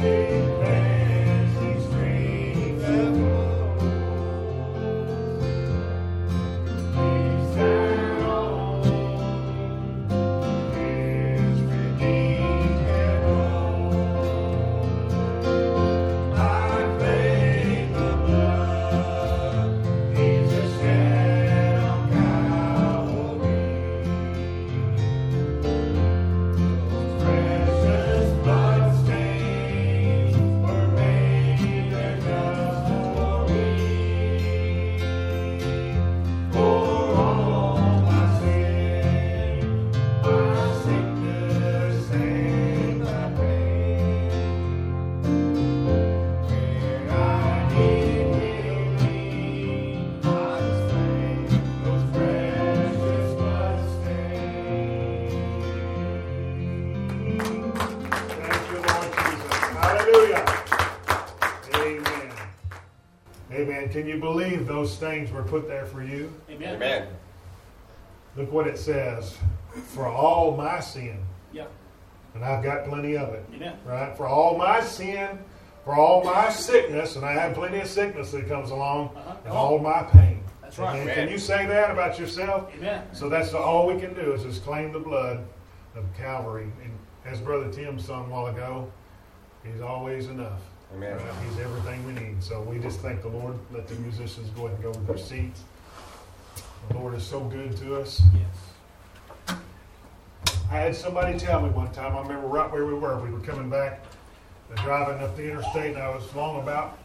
Amen. Can you believe those things were put there for you? Amen. Amen. Look what it says. For all my sin. Yep. And I've got plenty of it. Amen. Right? For all my sin, for all my sickness, and I have plenty of sickness that comes along, and all my pain. That's right. Amen. Can you say that about yourself? Amen. So that's all we can do is just claim the blood of Calvary. And as Brother Tim sung a while ago, he's always enough. Amen. He's everything we need. So we just thank the Lord. Let the musicians go ahead and go to their seats. The Lord is so good to us. Yes. I had somebody tell me one time, I remember right where we were coming back, driving up the interstate, and I was long about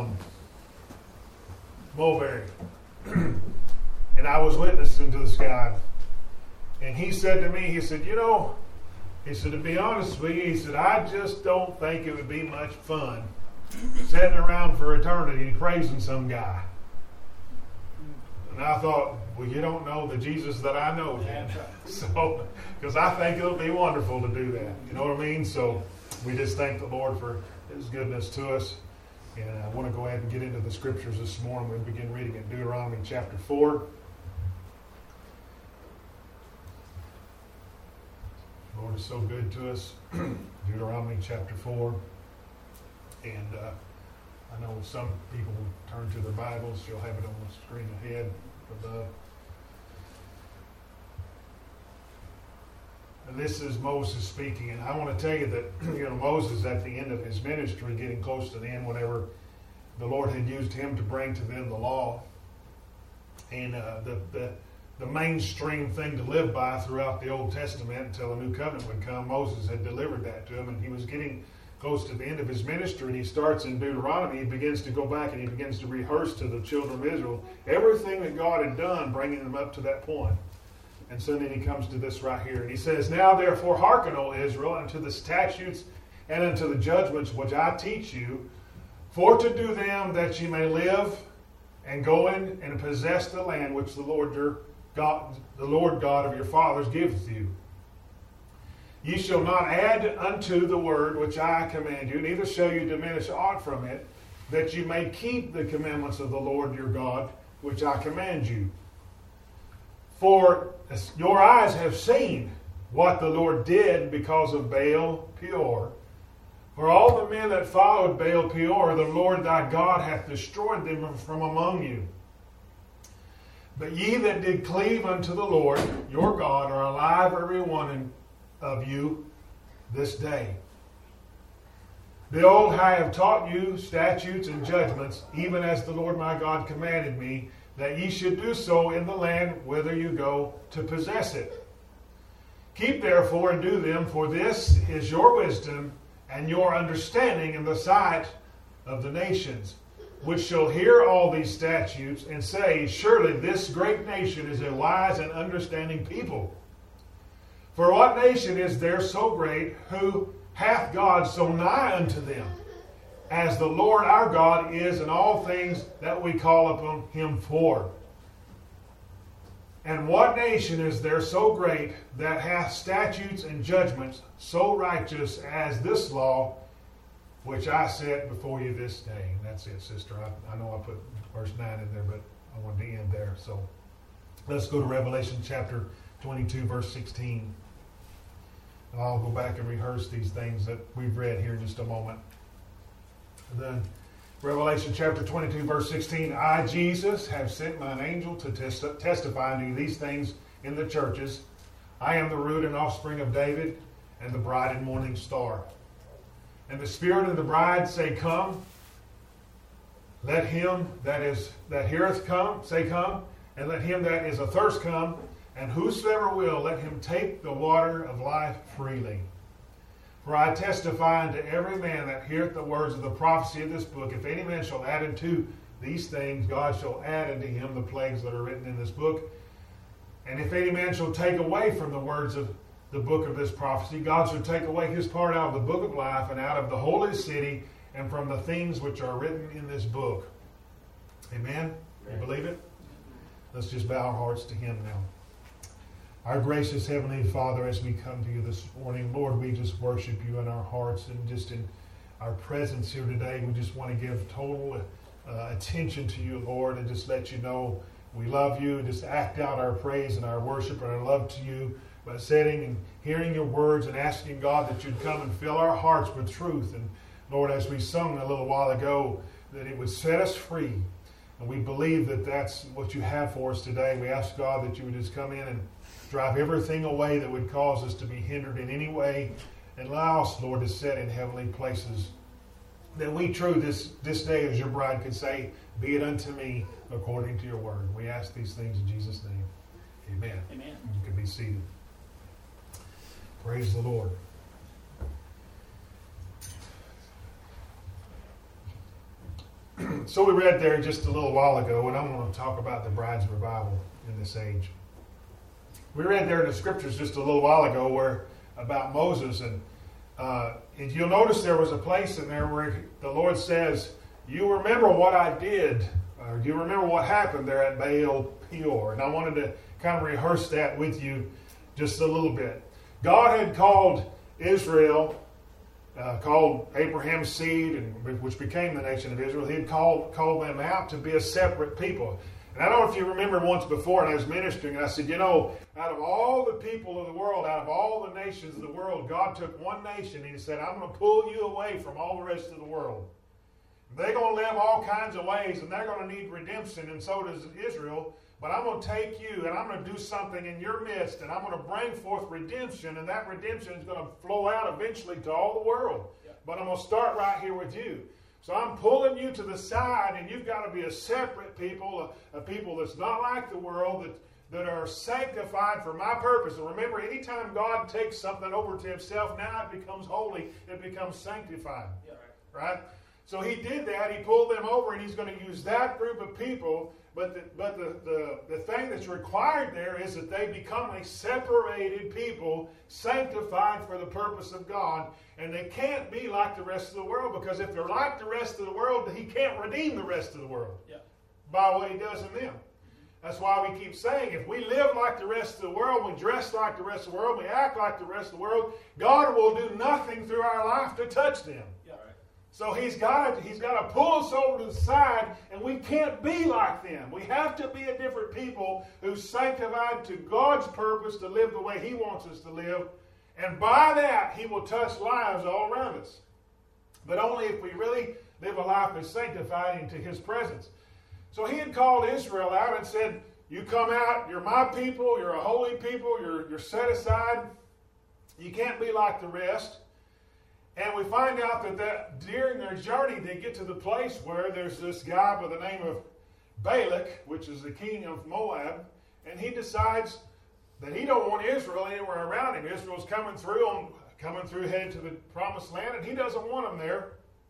Mulberry. And I was witnessing to this guy. And he said to me, he said, to be honest with you, he said, I just don't think it would be much fun sitting around for eternity praising some guy. And I thought, well, you don't know the Jesus that I know then. So, because I think it'll be wonderful to do that. You know what I mean? So we just thank the Lord for His goodness to us. And I want to go ahead and get into the scriptures this morning. We'll begin reading in Deuteronomy chapter 4. The Lord is so good to us. Deuteronomy chapter 4. And I know some people turn to their Bibles. You'll have it on the screen ahead above. And this is Moses speaking. And I want to tell you that Moses at the end of his ministry, getting close to the end, whenever the Lord had used him to bring to them the law, and the mainstream thing to live by throughout the Old Testament until a new covenant would come, Moses had delivered that to him, and he was getting close to the end of his ministry, and he starts in Deuteronomy. He begins to go back and he begins to rehearse to the children of Israel everything that God had done, bringing them up to that point. And so then he comes to this right here, and he says, Now therefore hearken, O Israel, unto the statutes and unto the judgments which I teach you, for to do them that ye may live, and go in and possess the land which the Lord God of your fathers giveth you. Ye shall not add unto the word which I command you, neither shall you diminish aught from it, that you may keep the commandments of the Lord your God, which I command you. For your eyes have seen what the Lord did because of Baal Peor. For all the men that followed Baal Peor, the Lord thy God hath destroyed them from among you. But ye that did cleave unto the Lord your God are alive, every one of you, this day. Behold, I have taught you statutes and judgments, even as the Lord my God commanded me, that ye should do so in the land whither you go to possess it. Keep therefore and do them, for this is your wisdom and your understanding in the sight of the nations, which shall hear all these statutes and say, Surely this great nation is a wise and understanding people. For what nation is there so great, who hath God so nigh unto them, as the Lord our God is in all things that we call upon him for? And what nation is there so great that hath statutes and judgments so righteous as this law, which I set before you this day? And that's it, sister. I know I put verse 9 in there, but I wanted to end there. So let's go to Revelation chapter 22, verse 16. And I'll go back and rehearse these things that we've read here in just a moment. Then Revelation chapter 22, verse 16, I, Jesus, have sent mine angel to testify unto you these things in the churches. I am the root and offspring of David, and the bride and morning star. And the Spirit and the bride say, Come. Let him that heareth come, say, Come. And let him that is athirst come. And whosoever will, let him take the water of life freely. For I testify unto every man that heareth the words of the prophecy of this book, if any man shall add unto these things, God shall add unto him the plagues that are written in this book. And if any man shall take away from the words of the book of this prophecy, God shall take away his part out of the book of life and out of the holy city and from the things which are written in this book. Amen? You believe it? Let's just bow our hearts to him now. Our gracious Heavenly Father, as we come to you this morning, Lord, we just worship you in our hearts and just in our presence here today. We just want to give total attention to you, Lord, and just let you know we love you and just act out our praise and our worship and our love to you by sitting and hearing your words and asking God that you'd come and fill our hearts with truth. And Lord, as we sung a little while ago, that it would set us free. And we believe that that's what you have for us today. We ask God that you would just come in and drive everything away that would cause us to be hindered in any way, and allow us, Lord, to sit in heavenly places. That we true this day, as your bride could say, be it unto me according to your word. We ask these things in Jesus' name. Amen. Amen. You can be seated. Praise the Lord. So we read there just a little while ago, and I want to talk about the bride's revival in this age. We read there in the scriptures just a little while ago where about Moses, and you'll notice there was a place in there where the Lord says, you remember what I did, or do you remember what happened there at Baal Peor? And I wanted to kind of rehearse that with you just a little bit. God had called Israel, called Abraham's seed, and which became the nation of Israel. He had called them out to be a separate people. And I don't know if you remember once before, and I was ministering, and I said, out of all the people of the world, out of all the nations of the world, God took one nation, and he said, I'm going to pull you away from all the rest of the world. They're going to live all kinds of ways, and they're going to need redemption, and so does Israel. But I'm going to take you, and I'm going to do something in your midst, and I'm going to bring forth redemption, and that redemption is going to flow out eventually to all the world. Yeah. But I'm going to start right here with you. So I'm pulling you to the side, and you've got to be a separate people, a people that's not like the world, that are sanctified for my purpose. And remember, anytime God takes something over to himself, now it becomes holy, it becomes sanctified. Yeah. Right? So he did that, he pulled them over, and he's going to use that group of people. But the thing that's required there is that they become a separated people, sanctified for the purpose of God. And they can't be like the rest of the world, because if they're like the rest of the world, he can't redeem the rest of the world by what he does in them. That's why we keep saying, if we live like the rest of the world, we dress like the rest of the world, we act like the rest of the world, God will do nothing through our life to touch them. So he's got to pull us over to the side, and we can't be like them. We have to be a different people who's sanctified to God's purpose to live the way he wants us to live. And by that, he will touch lives all around us. But only if we really live a life that's sanctified into his presence. So he had called Israel out and said, you come out, you're my people, you're a holy people, you're set aside. You can't be like the rest. And we find out that during their journey, they get to the place where there's this guy by the name of Balak, which is the king of Moab, and he decides that he don't want Israel anywhere around him. Israel's coming through headed to the promised land, and he doesn't want them there.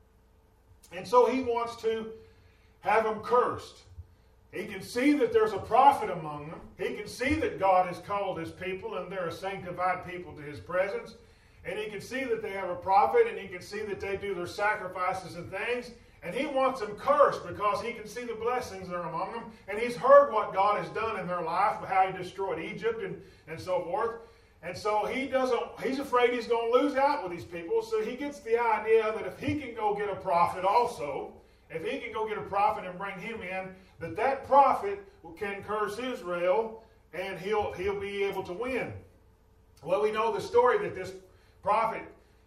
And so he wants to have them cursed. He can see that there's a prophet among them. He can see that God has called his people, and they're a sanctified people to his presence. And he can see that they have a prophet, and he can see that they do their sacrifices and things. And he wants them cursed because he can see the blessings that are among them. And he's heard what God has done in their life, how he destroyed Egypt and so forth. And so he's afraid he's going to lose out with these people. So he gets the idea that if he can go get a prophet also, if he can go get a prophet and bring him in, that prophet can curse Israel, and he'll be able to win. Well, we know the story that this prophet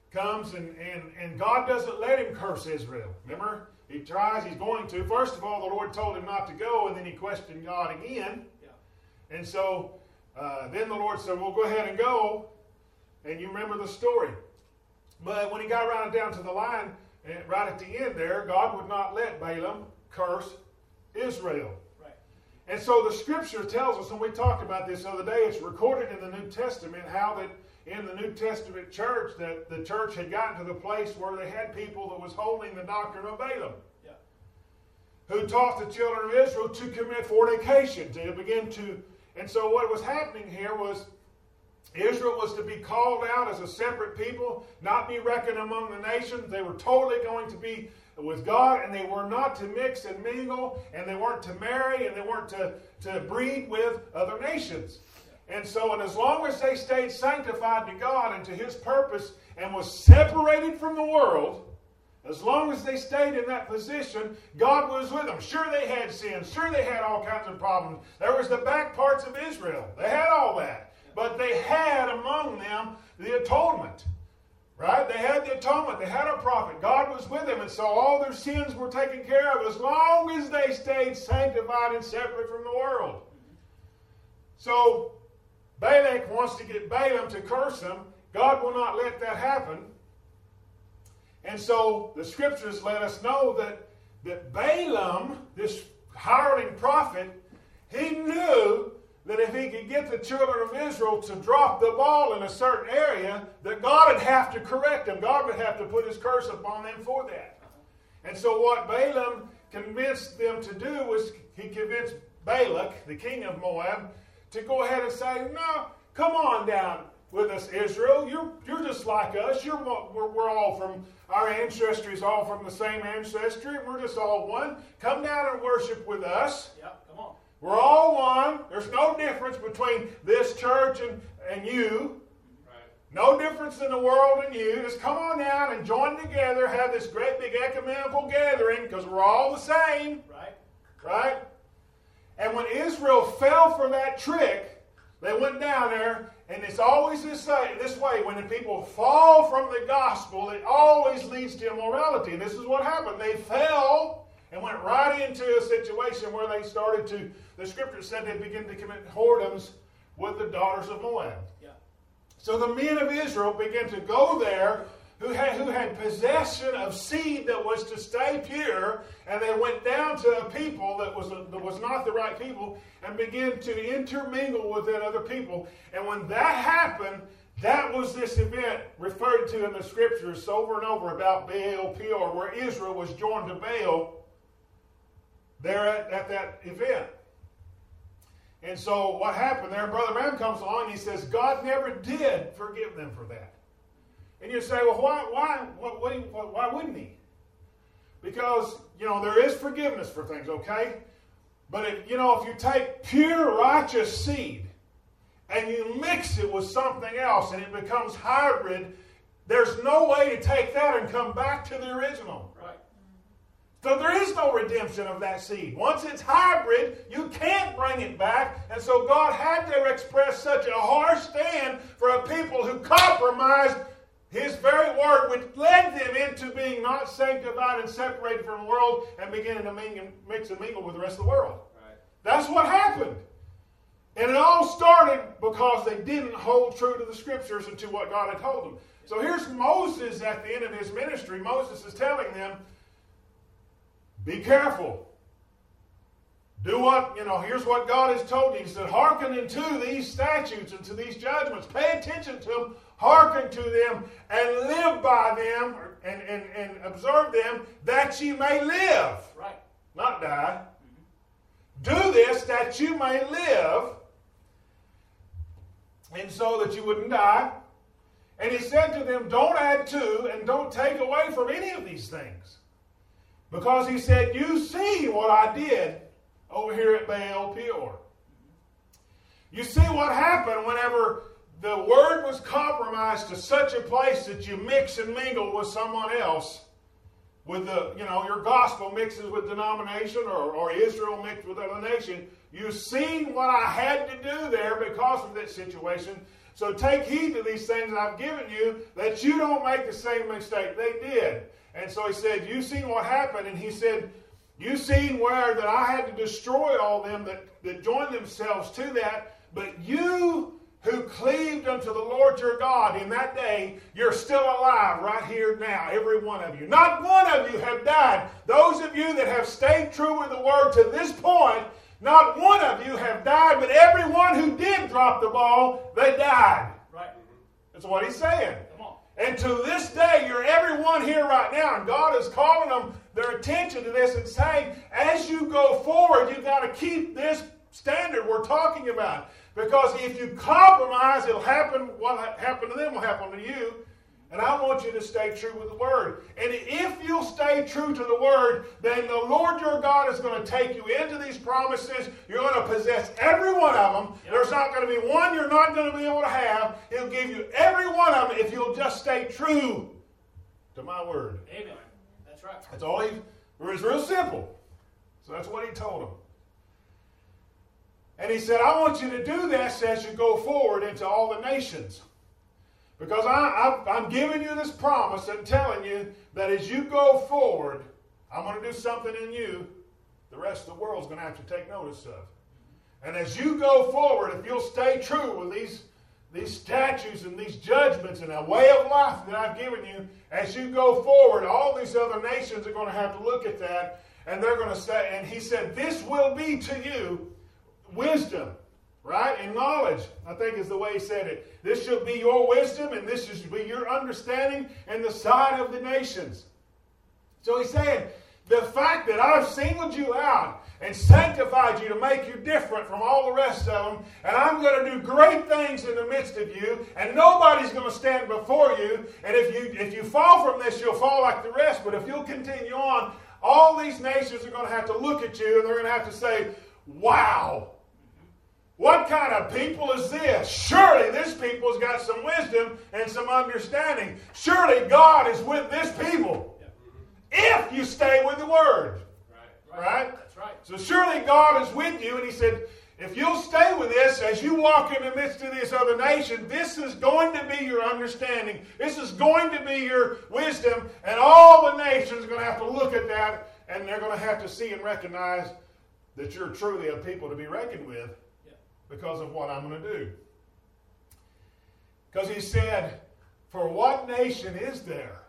comes and God doesn't let him curse Israel. Remember? He tries, he's going to. First of all, the Lord told him not to go, and then he questioned God again. Yeah. And so then the Lord said, well, go ahead and go. And you remember the story. But when he got right down to the line, right at the end there, God would not let Balaam curse Israel. Right. And so the scripture tells us, and we talked about this the other day, it's recorded in the New Testament how that in the New Testament church that the church had gotten to the place where they had people that was holding the doctrine of Balaam. Yeah. Who taught the children of Israel to commit fornication, to begin to. And so what was happening here was Israel was to be called out as a separate people, not be reckoned among the nations. They were totally going to be with God, and they were not to mix and mingle, and they weren't to marry, and they weren't to breed with other nations. And so, and as long as they stayed sanctified to God and to His purpose and was separated from the world, as long as they stayed in that position, God was with them. Sure, they had sins. Sure, they had all kinds of problems. There was the back parts of Israel. They had all that. But they had among them the atonement. Right? They had the atonement. They had a prophet. God was with them. And so all their sins were taken care of as long as they stayed sanctified and separate from the world. So Balak wants to get Balaam to curse him. God will not let that happen. And so the scriptures let us know that Balaam, this hireling prophet, he knew that if he could get the children of Israel to drop the ball in a certain area, that God would have to correct them. God would have to put His curse upon them for that. And so what Balaam convinced them to do was he convinced Balak, the king of Moab, to go ahead and say, no, come on down with us, Israel. You're just like us. We're all from, our ancestry is all from the same ancestry. We're just all one. Come down and worship with us. Yep, come on. We're all one. There's no difference between this church and you. Right. No difference in the world and you. Just come on down and join together, have this great big ecumenical gathering, because we're all the same. Right. Right? And when Israel fell for that trick, they went down there, and it's always this way. When the people fall from the gospel, it always leads to immorality. And this is what happened. They fell and went right into a situation where they started to, the scripture said they began to commit whoredoms with the daughters of Moab. Yeah. So the men of Israel began to go there who had possession of seed that was to stay pure, and they went down to a people that was not the right people and began to intermingle with that other people. And when that happened, that was this event referred to in the scriptures over and over about Baal Peor, where Israel was joined to Baal there at that event. And so what happened there, Brother Branham comes along and he says, God never did forgive them for that. And you say, well, why wouldn't He? Because, there is forgiveness for things, okay? But if you take pure righteous seed and you mix it with something else and it becomes hybrid, there's no way to take that and come back to the original. Right. So there is no redemption of that seed. Once it's hybrid, you can't bring it back. And so God had to express such a harsh stand for a people who compromised His very word, which led them into being not sanctified and separated from the world and beginning to mix and mingle with the rest of the world. Right. That's what happened. And it all started because they didn't hold true to the scriptures and to what God had told them. So here's Moses at the end of his ministry. Moses is telling them, be careful. Do what, here's what God has told you. He said, hearken unto these statutes and to these judgments. Pay attention to them. Hearken to them and live by them and observe them that ye may live. Right. Not die. Mm-hmm. Do this that you may live, and so that you wouldn't die. And He said to them, don't add to and don't take away from any of these things. Because He said, you see what I did over here at Baal Peor. You see what happened whenever the word was compromised to such a place that you mix and mingle with someone else, with your gospel mixes with denomination or Israel mixed with other nation. You've seen what I had to do there because of that situation. So take heed to these things that I've given you, that you don't make the same mistake they did. And so he said, you've seen what happened. And he said, you've seen where that I had to destroy all them that joined themselves to that. But you who cleaved unto the Lord your God in that day, you're still alive right here now, every one of you. Not one of you have died. Those of you that have stayed true with the word to this point, not one of you have died, but everyone who did drop the ball, they died. Right. That's what he's saying. Come on. And to this day, you're everyone here right now, and God is calling them their attention to this and saying, as you go forward, you've got to keep this standard we're talking about. Because if you compromise, it'll happen. What happened to them will happen to you. And I want you to stay true with the Word. And if you'll stay true to the Word, then the Lord your God is going to take you into these promises. You're going to possess every one of them. Yep. There's not going to be one you're not going to be able to have. He'll give you every one of them if you'll just stay true to my Word. Amen. That's right. That's all it was real simple. So that's what he told them. And he said, I want you to do this as you go forward into all the nations. Because I'm giving you this promise and telling you that as you go forward, I'm going to do something in you the rest of the world's going to have to take notice of. And as you go forward, if you'll stay true with these statutes and these judgments and a way of life that I've given you, as you go forward, all these other nations are going to have to look at that, and they're going to say, and he said, this will be to you wisdom, right? And knowledge, I think is the way he said it. This shall be your wisdom, and this shall be your understanding in the sight of the nations. So he's saying, the fact that I've singled you out and sanctified you to make you different from all the rest of them, and I'm going to do great things in the midst of you, and nobody's going to stand before you, and if you fall from this, you'll fall like the rest, but if you'll continue on, all these nations are going to have to look at you, and they're going to have to say, wow, what kind of people is this? Surely this people's got some wisdom and some understanding. Surely God is with this people. If you stay with the Word. Right? That's right. So surely God is with you. And he said, if you'll stay with this, as you walk in the midst of this other nation, this is going to be your understanding. This is going to be your wisdom. And all the nations are going to have to look at that. And they're going to have to see and recognize that you're truly a people to be reckoned with. Because of what I'm going to do. Because he said, for what nation is there?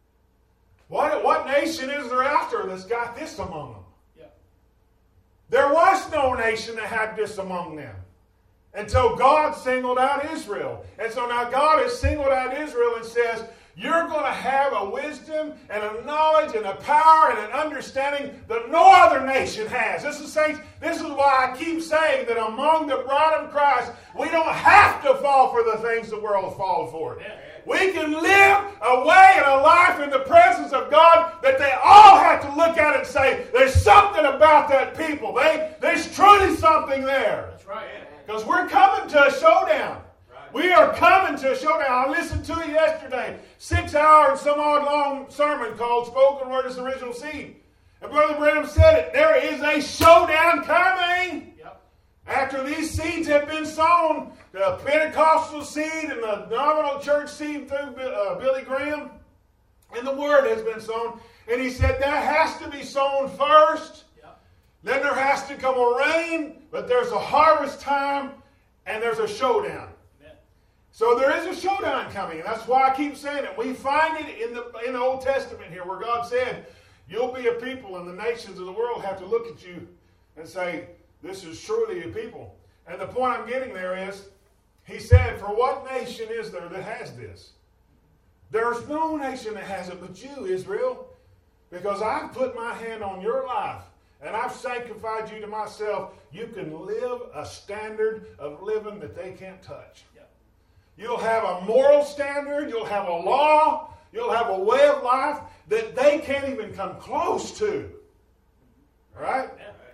What nation is there out there that's got this among them? Yeah. There was no nation that had this among them. Until God singled out Israel. And so now God has singled out Israel and says, you're going to have a wisdom and a knowledge and a power and an understanding that no other nation has. This is why I keep saying that among the bride of Christ, we don't have to fall for the things the world falls for. We can live a way and a life in the presence of God that they all have to look at and say, there's something about that people. There's truly something there. That's right. Because we're coming to a showdown. We are coming to a showdown. I listened to it yesterday. 6 hour and some odd long sermon called Spoken Word is the Original Seed. And Brother Branham said it. There is a showdown coming. Yep. After these seeds have been sown, the Pentecostal seed and the nominal church seed through Billy Graham, and the Word has been sown. And he said that has to be sown first. Yep. Then there has to come a rain, but there's a harvest time, and there's a showdown. So there is a showdown coming, and that's why I keep saying it. We find it in the Old Testament here where God said, you'll be a people, and the nations of the world have to look at you and say, this is truly a people. And the point I'm getting there is, he said, for what nation is there that has this? There's no nation that has it but you, Israel, because I've put my hand on your life, and I've sanctified you to myself. You can live a standard of living that they can't touch. You'll have a moral standard. You'll have a law. You'll have a way of life that they can't even come close to. All right?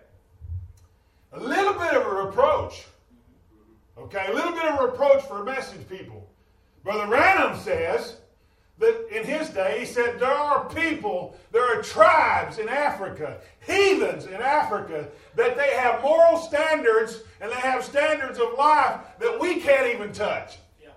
A little bit of a reproach. Okay, a little bit of a reproach for message people. Brother Branham says that in his day, he said there are people, there are tribes in Africa, heathens in Africa, that they have moral standards and they have standards of life that we can't even touch. Yeah.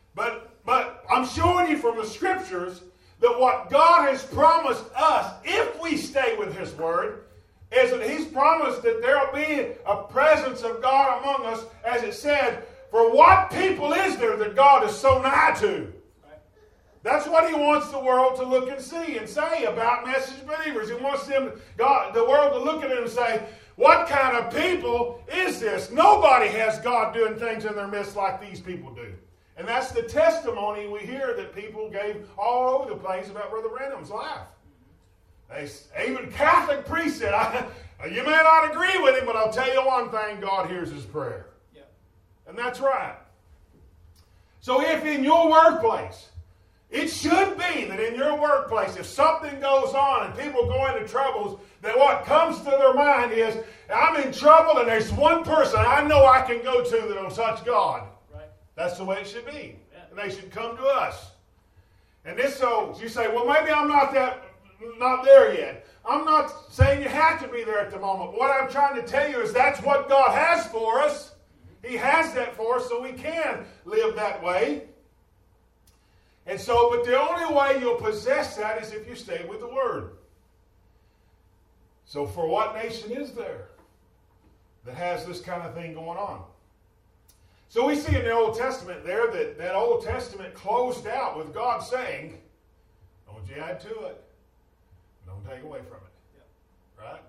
But I'm showing you from the Scriptures that what God has promised us, if we stay with His Word, is that He's promised that there will be a presence of God among us, as it said, for what people is there that God is so nigh to? That's what He wants the world to look and see and say about message believers. He wants the world to look at it and say, what kind of people is this? Nobody has God doing things in their midst like these people do. And that's the testimony we hear that people gave all over the place about Brother Branham's life. Even Catholic priests said, you may not agree with him, but I'll tell you one thing, God hears his prayer. Yeah. And that's right. So if in your workplace, it should be that in your workplace, if something goes on and people go into troubles, that what comes to their mind is, I'm in trouble and there's one person I know I can go to that will touch God. Right. That's the way it should be. Yeah. And they should come to us. And this, so you say, well, maybe I'm not there yet. I'm not saying you have to be there at the moment. What I'm trying to tell you is that's what God has for us. He has that for us so we can live that way. And so, but the only way you'll possess that is if you stay with the Word. So for what nation is there that has this kind of thing going on? So we see in the Old Testament there that Old Testament closed out with God saying, don't you add to it. Don't take away from it. Yeah. Right?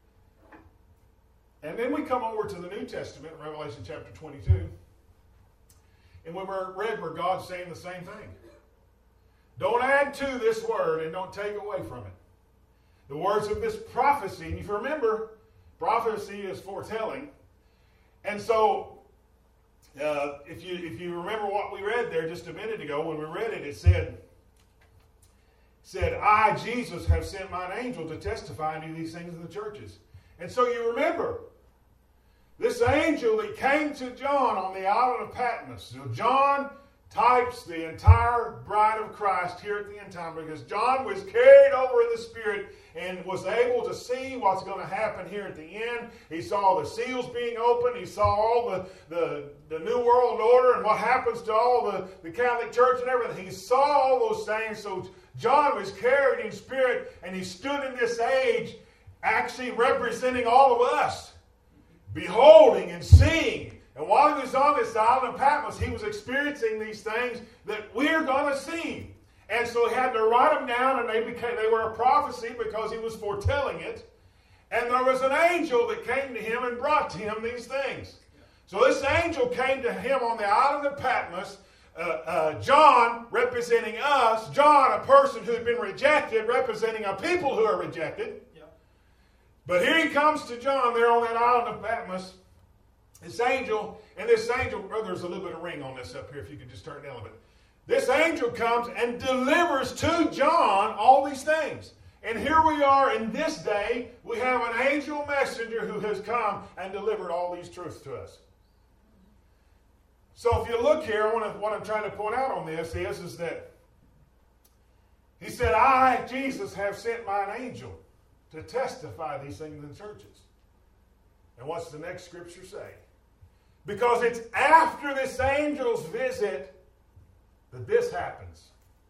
And then we come over to the New Testament, Revelation chapter 22. And we read where God's saying the same thing. Don't add to this word and don't take away from it. The words of this prophecy, and if you remember, prophecy is foretelling. And so, if you remember what we read there just a minute ago, when we read it, it said, I, Jesus, have sent mine angel to testify to these things in the churches. And so you remember, this angel that came to John on the island of Patmos. So John types the entire bride of Christ here at the end time, because John was carried over in the Spirit and was able to see what's going to happen here at the end. He saw the seals being opened. He saw all the New World Order and what happens to all the Catholic Church and everything. He saw all those things. So John was carried in spirit, and he stood in this age actually representing all of us, beholding and seeing. And while he was on this island of Patmos, he was experiencing these things that we're going to see. And so he had to write them down, and they were a prophecy because he was foretelling it. And there was an angel that came to him and brought to him these things. So this angel came to him on the island of Patmos, John representing us, John, a person who had been rejected, representing a people who are rejected. Yeah. But here he comes to John there on that island of Patmos. This angel, there's a little bit of ring on this up here, if you could just turn it down a bit. This angel comes and delivers to John all these things. And here we are in this day, we have an angel messenger who has come and delivered all these truths to us. So if you look here, what I'm trying to point out on this is that he said, I, Jesus, have sent mine angel to testify these things in churches. And what's the next scripture say? Because it's after this angel's visit that this happens.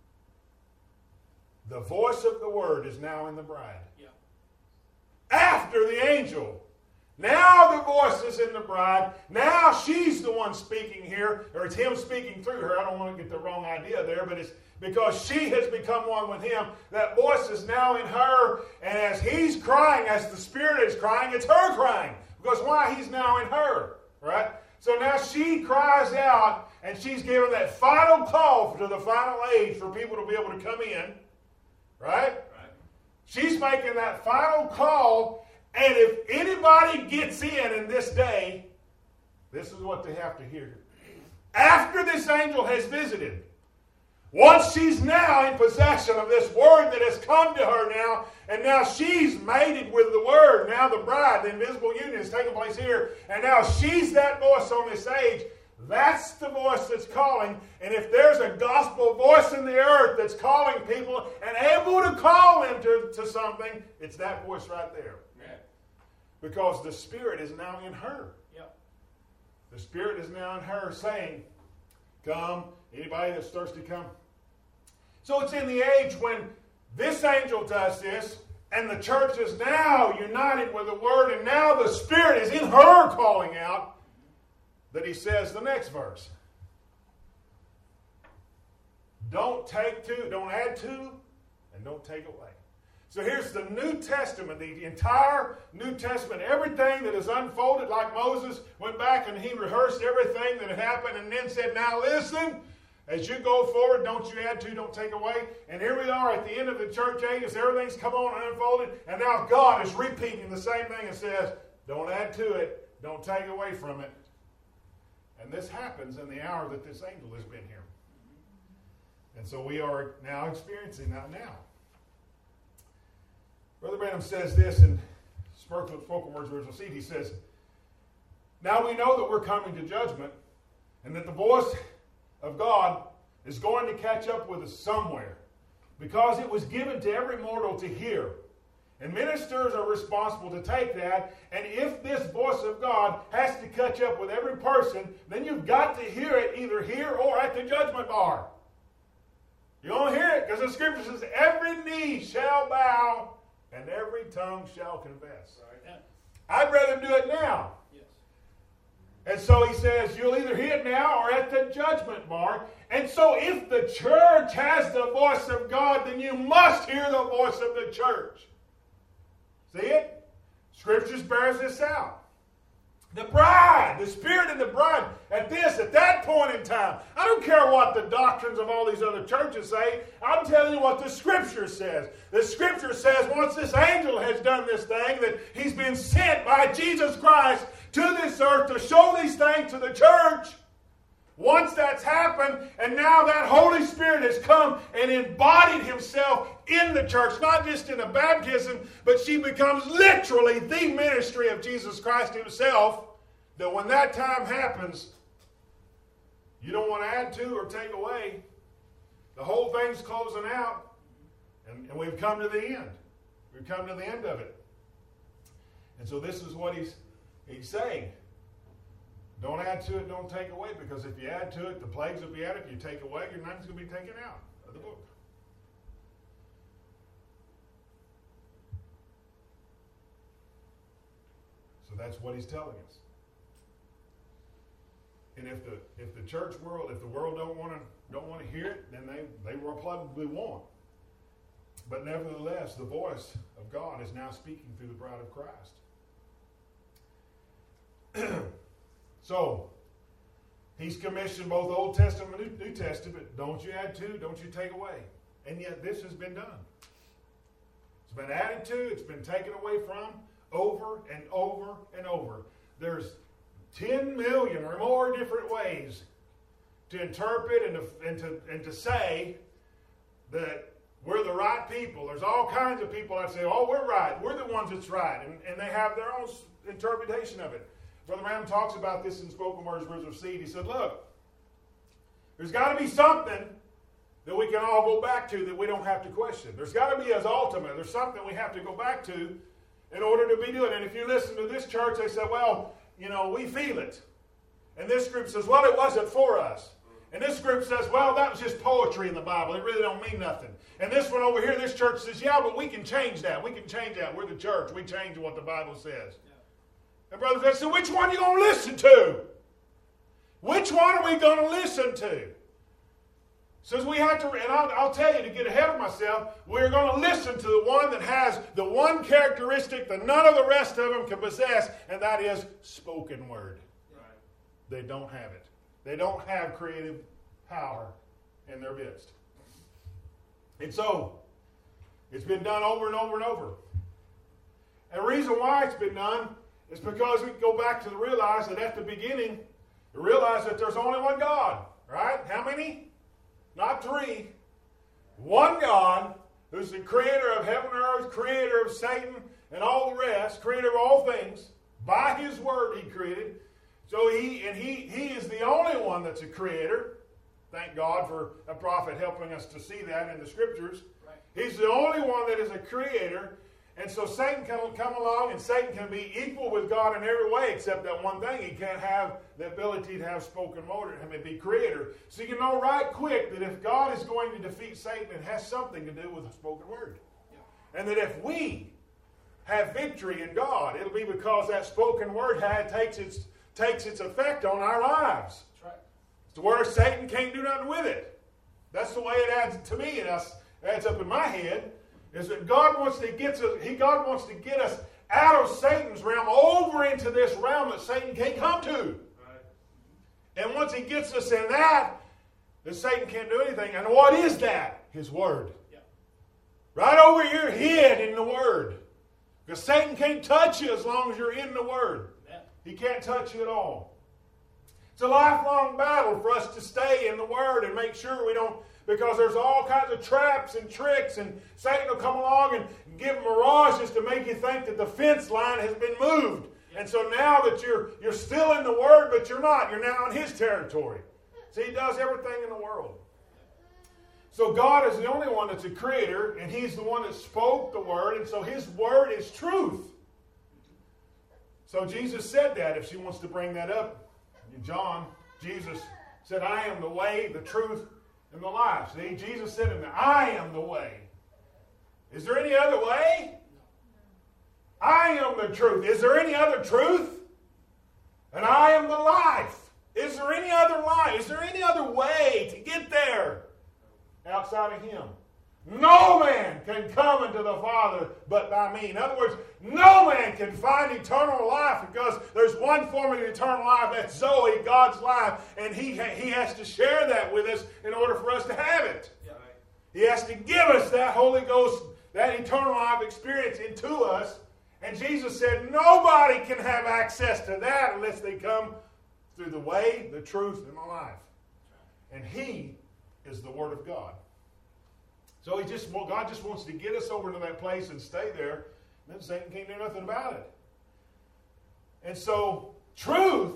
The voice of the word is now in the bride. Yeah. After the angel. Now the voice is in the bride. Now she's the one speaking here, or it's him speaking through her. I don't want to get the wrong idea there, but it's because she has become one with him. That voice is now in her, and as he's crying, as the Spirit is crying, it's her crying. Because why? He's now in her, right? So now she cries out, and she's given that final call to the final age for people to be able to come in, right? She's making that final call, and if anybody gets in this day, this is what they have to hear. After this angel has visited, once she's now in possession of this word that has come to her now, and now she's mated with the word, now the bride, the invisible union is taking place here, and now she's that voice on this age. That's the voice that's calling. And if there's a gospel voice in the earth that's calling people and able to call them to something, it's that voice right there. Yeah. Because the Spirit is now in her. Yeah. The Spirit is now in her saying, come Anybody that's thirsty, come. So it's in the age when this angel does this, and the church is now united with the Word, and now the Spirit is in her calling out, that he says the next verse. Don't take to, don't add to, and don't take away. So here's the New Testament, the entire New Testament, everything that is unfolded, like Moses went back and he rehearsed everything that had happened and then said, now listen, as you go forward, don't you add to, don't take away. And here we are at the end of the church ages, everything's come on and unfolded, and now God is repeating the same thing and says, don't add to it, don't take away from it. And this happens in the hour that this angel has been here. And so we are now experiencing that now. Brother Branham says this in Spoken Words, Original Seed. He says, now we know that we're coming to judgment and that the voice of God is going to catch up with us somewhere because it was given to every mortal to hear. And ministers are responsible to take that. And if this voice of God has to catch up with every person, then you've got to hear it either here or at the judgment bar. You're going to hear it because the Scripture says, every knee shall bow and every tongue shall confess. Right. I'd rather do it now. Yes. And so he says, you'll either hear it now or at the judgment bar. And so if the church has the voice of God, then you must hear the voice of the church. See it? Scriptures bears this out. The bride, the Spirit of the bride, at that point in time, I don't care what the doctrines of all these other churches say. I'm telling you what the Scripture says. The Scripture says once this angel has done this thing, that he's been sent by Jesus Christ to this earth to show these things to the church. Once that's happened, and now that Holy Spirit has come and embodied himself in the church, not just in a baptism, but she becomes literally the ministry of Jesus Christ himself, that when that time happens, you don't want to add to or take away. The whole thing's closing out, and we've come to the end. We've come to the end of it. And so this is what he's saying. Don't add to it, don't take away, because if you add to it, the plagues will be added. If you take away, your name's going to be taken out of the book. So that's what he's telling us. And if the church world, if the world don't want to hear it, then they probably won't. But nevertheless, the voice of God is now speaking through the bride of Christ. So, he's commissioned both Old Testament and New Testament. Don't you add to, don't you take away. And yet this has been done. It's been added to, it's been taken away from, over and over and over. There's 10 million or more different ways to interpret and to say that we're the right people. There's all kinds of people that say, oh, we're right. We're the ones that's right. And they have their own interpretation of it. Brother Branham talks about this in Spoken Words, Words of Seed. He said, look, there's got to be something that we can all go back to that we don't have to question. There's got to be as ultimate. There's something we have to go back to in order to be doing it. And if you listen to this church, they say, well, we feel it. And this group says, well, it wasn't for us. And this group says, well, that was just poetry in the Bible. It really don't mean nothing. And this one over here, this church says, yeah, but we can change that. We can change that. We're the church. We change what the Bible says. And brothers, they said, which one are you going to listen to? Which one are we going to listen to? Says we have to, and I'll tell you to get ahead of myself, we're going to listen to the one that has the one characteristic that none of the rest of them can possess, and that is spoken word. Right. They don't have it. They don't have creative power in their midst. And so, it's been done over and over and over. And the reason why it's been done is because we go back to realize that at the beginning, we realize that there's only one God, right? How many? Not three. One God who's the creator of heaven and earth, creator of Satan and all the rest, creator of all things. By his word he created. So he is the only one that's a creator. Thank God for a prophet helping us to see that in the scriptures. Right. He's the only one that is a creator. And so Satan can come along, and Satan can be equal with God in every way, except that one thing: he can't have the ability to have spoken word and be creator. So you know right quick that if God is going to defeat Satan, it has something to do with the spoken word. Yeah. And that if we have victory in God, it'll be because that spoken word takes its effect on our lives. That's right. It's to where Satan can't do nothing with it. That's the way it adds to me. It adds up in my head. Is that God wants to get us out of Satan's realm over into this realm that Satan can't come to. Right. And once he gets us in that, then Satan can't do anything. And what is that? His word. Yeah. Right over your head in the word. Because Satan can't touch you as long as you're in the word. Yeah. He can't touch you at all. It's a lifelong battle for us to stay in the word and make sure we don't. Because there's all kinds of traps and tricks, and Satan will come along and give mirages to make you think that the fence line has been moved. And so now that you're still in the Word, but you're not. You're now in His territory. See, He does everything in the world. So God is the only one that's a creator, and He's the one that spoke the Word, and so His Word is truth. So Jesus said that, if she wants to bring that up. In John, Jesus said, I am the way, the truth, and the life. See, Jesus said in there, I am the way. Is there any other way? I am the truth. Is there any other truth? And I am the life. Is there any other life? Is there any other way to get there outside of Him? No man can come into the Father but by me. In other words, no man can find eternal life because there's one form of eternal life, that's Zoe, God's life, and He has to share that with us in order for us to have it. Yeah. He has to give us that Holy Ghost, that eternal life experience into us. And Jesus said nobody can have access to that unless they come through the way, the truth, and the life. And He is the Word of God. So God just wants to get us over to that place and stay there. And then Satan can't do nothing about it. And so truth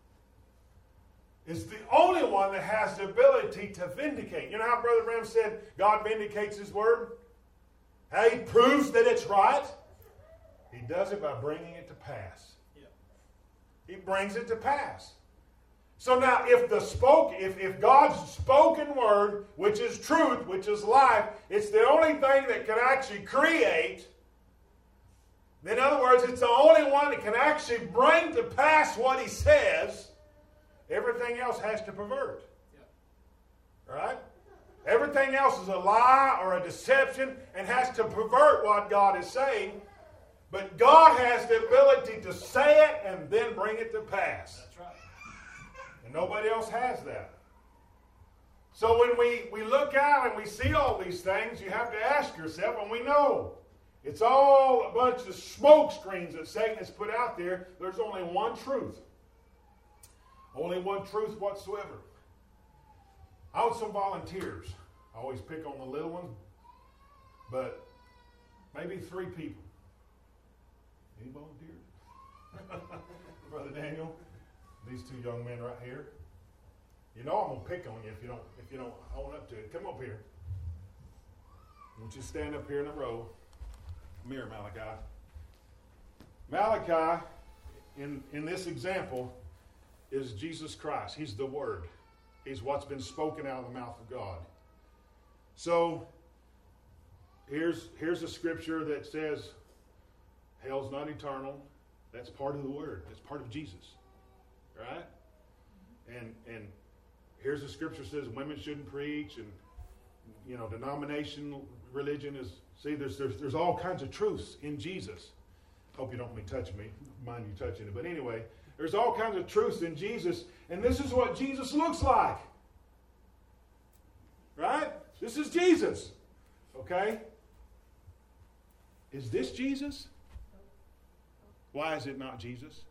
is the only one that has the ability to vindicate. You know how Brother Branham said God vindicates His Word? How He proves that it's right? He does it by bringing it to pass. Yeah. He brings it to pass. So now, if God's spoken word, which is truth, which is life, it's the only thing that can actually create. In other words, it's the only one that can actually bring to pass what He says. Everything else has to pervert. Yeah. Right? Everything else is a lie or a deception and has to pervert what God is saying. But God has the ability to say it and then bring it to pass. That's right. And nobody else has that. So when we look out and we see all these things, you have to ask yourself, and we know it's all a bunch of smoke screens that Satan has put out there. There's only one truth. Only one truth whatsoever. I want some volunteers. I always pick on the little ones, but maybe 3 people. Any volunteers? Brother Daniel? These 2 young men right here. You know I'm going to pick on you if you don't own up to it. Come up here. I want you to stand up here in a row. Come here, Malachi. Malachi, in this example, is Jesus Christ. He's the Word. He's what's been spoken out of the mouth of God. So, here's a scripture that says, hell's not eternal. That's part of the Word. That's part of Jesus. Right? And here's a scripture that says women shouldn't preach, and denominational religion is. See, there's all kinds of truths in Jesus. Hope you don't mind you touching it. But anyway, there's all kinds of truths in Jesus, and this is what Jesus looks like. Right? This is Jesus. Okay? Is this Jesus? Why is it not Jesus?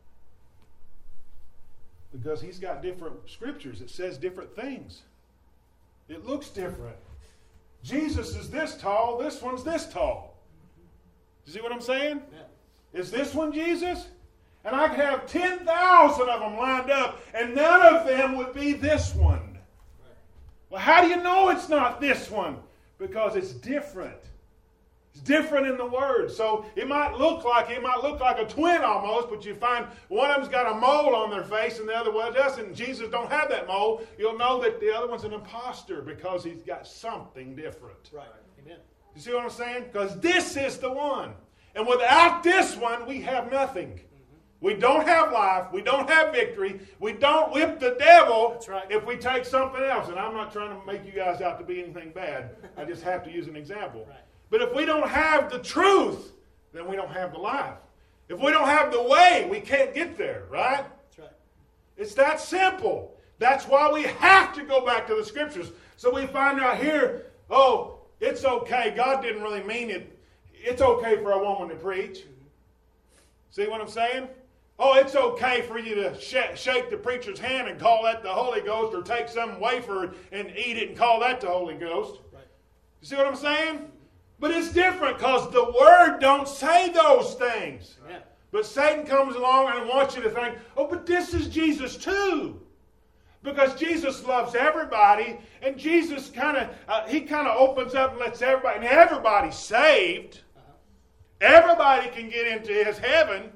Because He's got different scriptures. It says different things. It looks different. Jesus is this tall. This one's this tall. You see what I'm saying? Yeah. Is this one Jesus? And I could have 10,000 of them lined up, and none of them would be this one. Right. Well, how do you know it's not this one? Because it's different. It's different in the word. So it might look like a twin almost, but you find one of them's got a mole on their face and the other one doesn't. Jesus don't have that mole. You'll know that the other one's an imposter because he's got something different. Right. Amen. You see what I'm saying? Because this is the one. And without this one, we have nothing. We don't have life. We don't have victory. We don't whip the devil. That's right. If we take something else. And I'm not trying to make you guys out to be anything bad. I just have to use an example. Right. But if we don't have the truth, then we don't have the life. If we don't have the way, we can't get there, right? That's right. It's that simple. That's why we have to go back to the Scriptures. So we find out here, oh, it's okay. God didn't really mean it. It's okay for a woman to preach. See what I'm saying? Oh, it's okay for you to shake the preacher's hand and call that the Holy Ghost, or take some wafer and eat it and call that the Holy Ghost. Right. You see what I'm saying? But it's different because the Word don't say those things. Amen. But Satan comes along and wants you to think, oh, but this is Jesus too. Because Jesus loves everybody, and Jesus kind of opens up and lets everybody, and everybody's saved. Everybody can get into his heaven.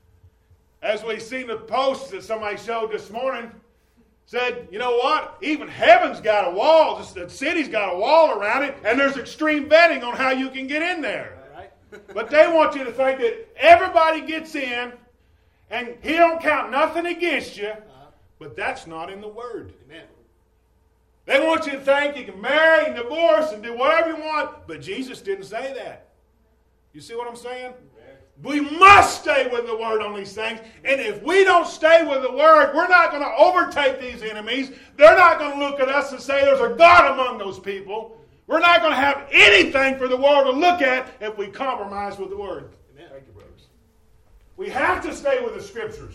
As we seen the post that somebody showed this morning, said, you know what? Even heaven's got a wall. The city's got a wall around it, and there's extreme vetting on how you can get in there. Right. But they want you to think that everybody gets in, and he don't count nothing against you. But that's not in the Word. Amen. They want you to think you can marry and divorce and do whatever you want, but Jesus didn't say that. You see what I'm saying? We must stay with the Word on these things. And if we don't stay with the Word, we're not going to overtake these enemies. They're not going to look at us and say there's a God among those people. We're not going to have anything for the world to look at if we compromise with the Word. Amen. Thank you, brothers. We have to stay with the Scriptures.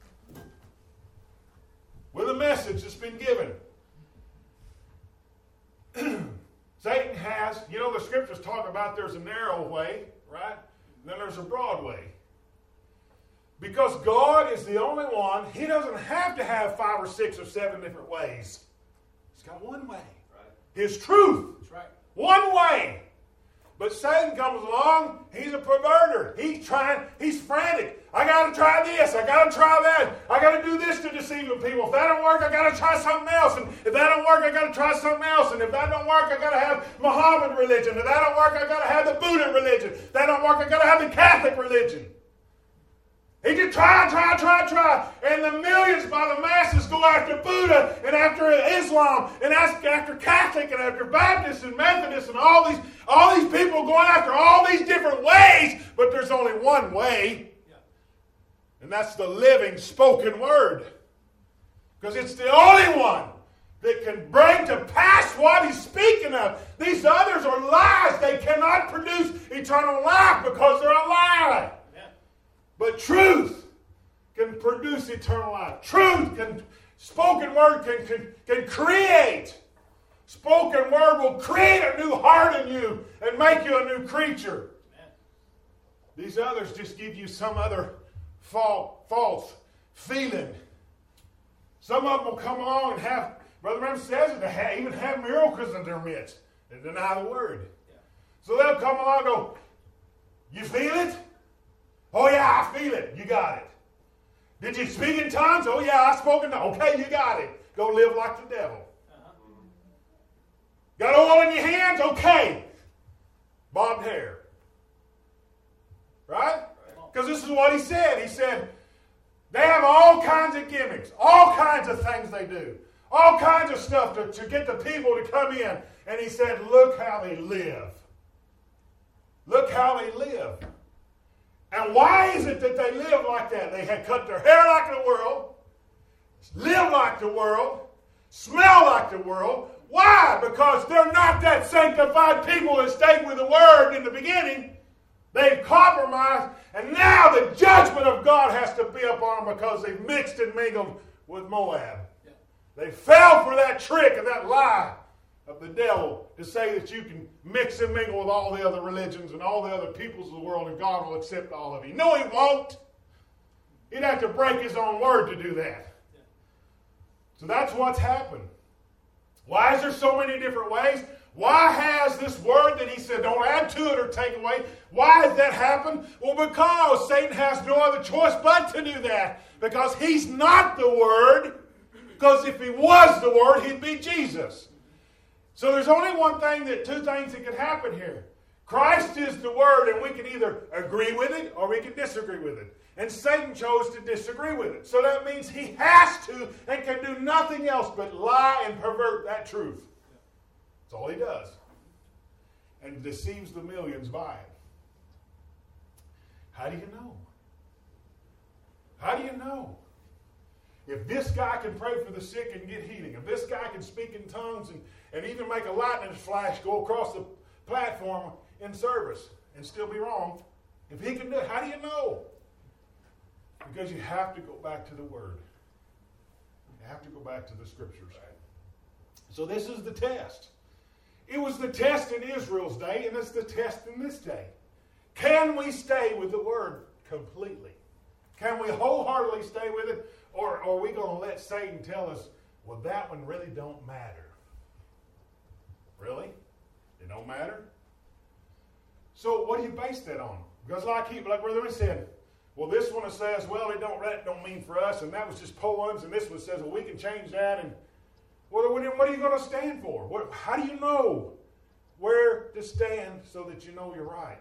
With a message that's been given. Satan has, the Scriptures talk about there's a narrow way, right? And then there's a broad way. Because God is the only one, He doesn't have to have 5 or 6 or 7 different ways. He's got one way. Right. His truth. That's right. One way. But Satan comes along, he's a perverter. He's frantic. I got to try this. I got to try that. I got to do this to deceive the people. If that don't work, I got to try something else. And if that don't work, I got to try something else. And if that don't work, I got to have Muhammad religion. If that don't work, I got to have the Buddha religion. If that don't work, I got to have the Catholic religion. He just try. And the millions by the masses go after Buddha and after Islam and after Catholic and after Baptists and Methodists and all these people going after all these different ways, but there's only one way. Yeah. And that's the living spoken word. Because it's the only one that can bring to pass what he's speaking of. These others are lies. They cannot produce eternal life because they're a lie. But truth can produce eternal life. Spoken word can create. Spoken word will create a new heart in you and make you a new creature. Amen. These others just give you some other false feeling. Some of them will come along and have, Brother Branham says it, they even have miracles in their midst and deny the word. Yeah. So they'll come along and go, you feel it? Oh, yeah, I feel it. You got it. Did you speak in tongues? Oh, yeah, I spoke in tongues. Okay, you got it. Go live like the devil. Got oil in your hands? Okay. Bobbed hair. Right? Because this is what he said. He said, they have all kinds of gimmicks, all kinds of things they do, all kinds of stuff to get the people to come in. And he said, look how they live. Look how they live. And why is it that they live like that? They had cut their hair like the world, live like the world, smell like the world. Why? Because they're not that sanctified people that stayed with the Word in the beginning. They've compromised, and now the judgment of God has to be upon them because they've mixed and mingled with Moab. Yeah. They fell for that trick and that lie of the devil to say that you can mix and mingle with all the other religions and all the other peoples of the world and God will accept all of you. No, He won't. He'd have to break His own word to do that. So that's what's happened. Why is there so many different ways? Why has this word that he said don't add to it or take away, why has that happened? Well, because Satan has no other choice but to do that. Because he's not the Word. Because if he was the Word, he'd be Jesus. So there's only two things that could happen here. Christ is the Word, and we can either agree with it or we can disagree with it. And Satan chose to disagree with it. So that means he has to and can do nothing else but lie and pervert that truth. That's all he does. And deceives the millions by it. How do you know? How do you know? If this guy can pray for the sick and get healing, if this guy can speak in tongues and even make a lightning flash go across the platform in service and still be wrong, if he can do it, how do you know? Because you have to go back to the Word. You have to go back to the Scriptures. So this is the test. It was the test in Israel's day, and it's the test in this day. Can we stay with the Word completely? Can we wholeheartedly stay with it? Or are we going to let Satan tell us, well, that one really don't matter? Really? It don't matter? So what do you base that on? Because like Brother Lee said, well, this one says, well, that don't mean for us, and that was just poems, and this one says, well, we can change that, and well, what are you going to stand for? How do you know where to stand so that you know you're right?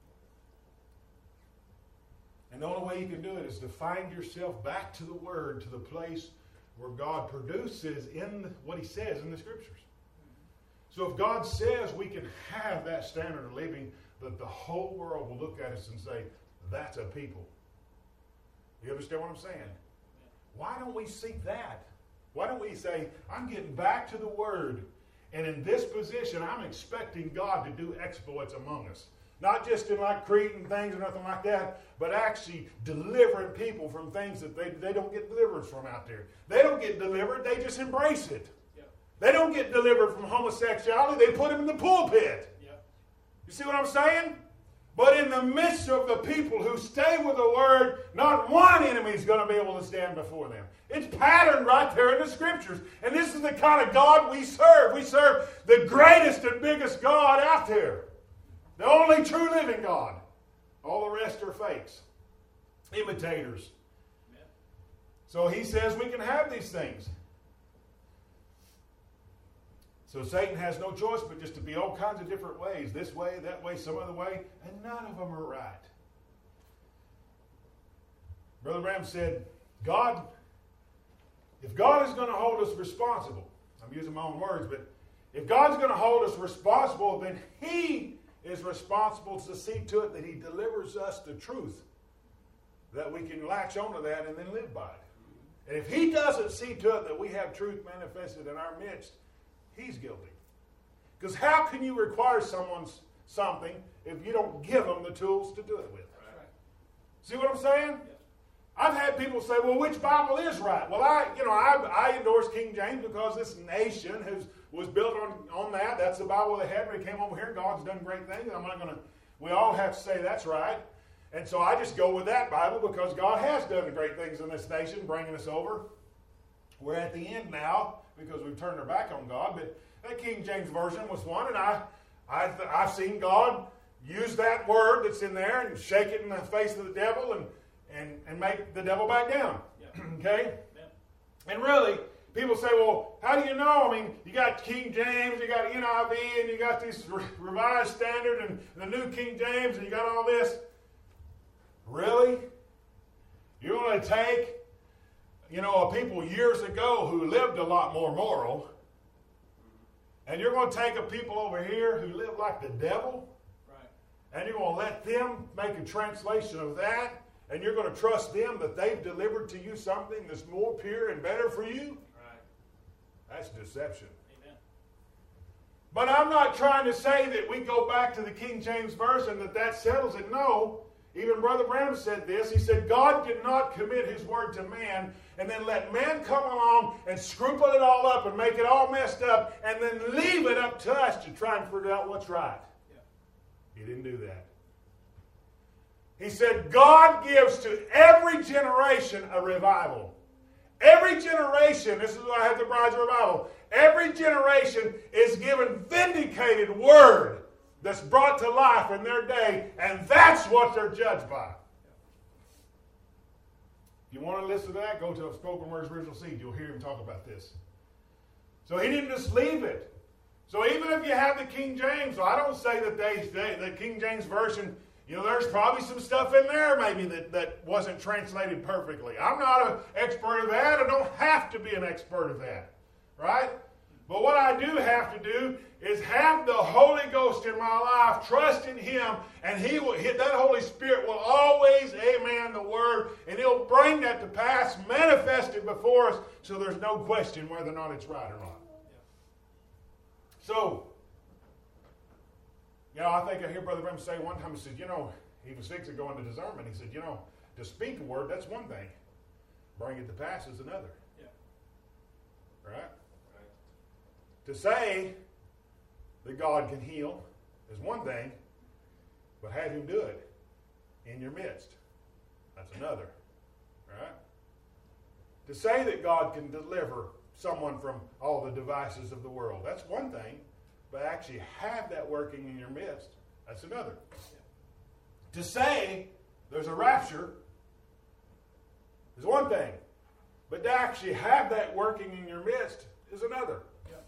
And the only way you can do it is to find yourself back to the Word, to the place where God produces in what He says in the Scriptures. So if God says we can have that standard of living, that the whole world will look at us and say, that's a people. You understand what I'm saying? Why don't we seek that? Why don't we say, I'm getting back to the Word, and in this position, I'm expecting God to do exploits among us. Not just in like Crete and things or nothing like that, but actually delivering people from things that they don't get deliverance from out there. They don't get delivered, they just embrace it. Yep. They don't get delivered from homosexuality, they put them in the pulpit. Yep. You see what I'm saying? But in the midst of the people who stay with the Word, not one enemy is going to be able to stand before them. It's patterned right there in the Scriptures. And this is the kind of God we serve. We serve the greatest and biggest God out there. The only true living God. All the rest are fakes. Imitators. Amen. So he says we can have these things. So Satan has no choice but just to be all kinds of different ways. This way, that way, some other way. And none of them are right. Brother Branham said, if God is going to hold us responsible, I'm using my own words, but if God's going to hold us responsible, then He is responsible to see to it that He delivers us the truth, that we can latch onto that and then live by it. And if He doesn't see to it that we have truth manifested in our midst, He's guilty. Because how can you require someone something if you don't give them the tools to do it with? Right. See what I'm saying? Yeah. I've had people say, well, which Bible is right? Well, I endorse King James because this nation was built on that. That's the Bible they had when they came over here. God's done great things. We all have to say that's right. And so I just go with that Bible because God has done great things in this nation, bringing us over. We're at the end now because we've turned our back on God. But that King James Version was one, and I've seen God use that word that's in there and shake it in the face of the devil and make the devil back down. Yeah. Okay? Yeah. And really, people say, well, how do you know? I mean, you got King James, you got NIV, and you got this Revised Standard and the New King James, and you got all this. Really? You're going to take, a people years ago who lived a lot more moral, and you're going to take a people over here who live like the devil, right, and you're going to let them make a translation of that, and you're going to trust them that they've delivered to you something that's more pure and better for you? Right. That's deception. Amen. But I'm not trying to say that we go back to the King James Version, that settles it. No. Even Brother Branham said this. He said, God did not commit His word to man and then let man come along and scruple it all up and make it all messed up and then leave it up to us to try and figure out what's right. Yeah. He didn't do that. He said, God gives to every generation a revival. Every generation, this is why I have the Bride's Revival, Every generation is given vindicated word that's brought to life in their day, and that's what they're judged by. If you want to listen to that, go to Spoken Words Original Seed. You'll hear him talk about this. So he didn't just leave it. So even if you have the King James, so I don't say that the King James Version, there's probably some stuff in there maybe that wasn't translated perfectly. I'm not an expert of that. I don't have to be an expert of that. Right? But what I do have to do is have the Holy Ghost in my life, trust in Him, and that Holy Spirit will always, amen, the Word, and He'll bring that to pass, manifest it before us, so there's no question whether or not it's right or not. So, I think I hear Brother Branham say one time, he said, he was fixing to go into discernment. He said, to speak a word, that's one thing. Bring it to pass is another. Yeah. Right? To say that God can heal is one thing, but have Him do it in your midst, that's another. Right? To say that God can deliver someone from all the devices of the world, that's one thing, but actually have that working in your midst, that's another. To say there's a rapture is one thing, but to actually have that working in your midst is another.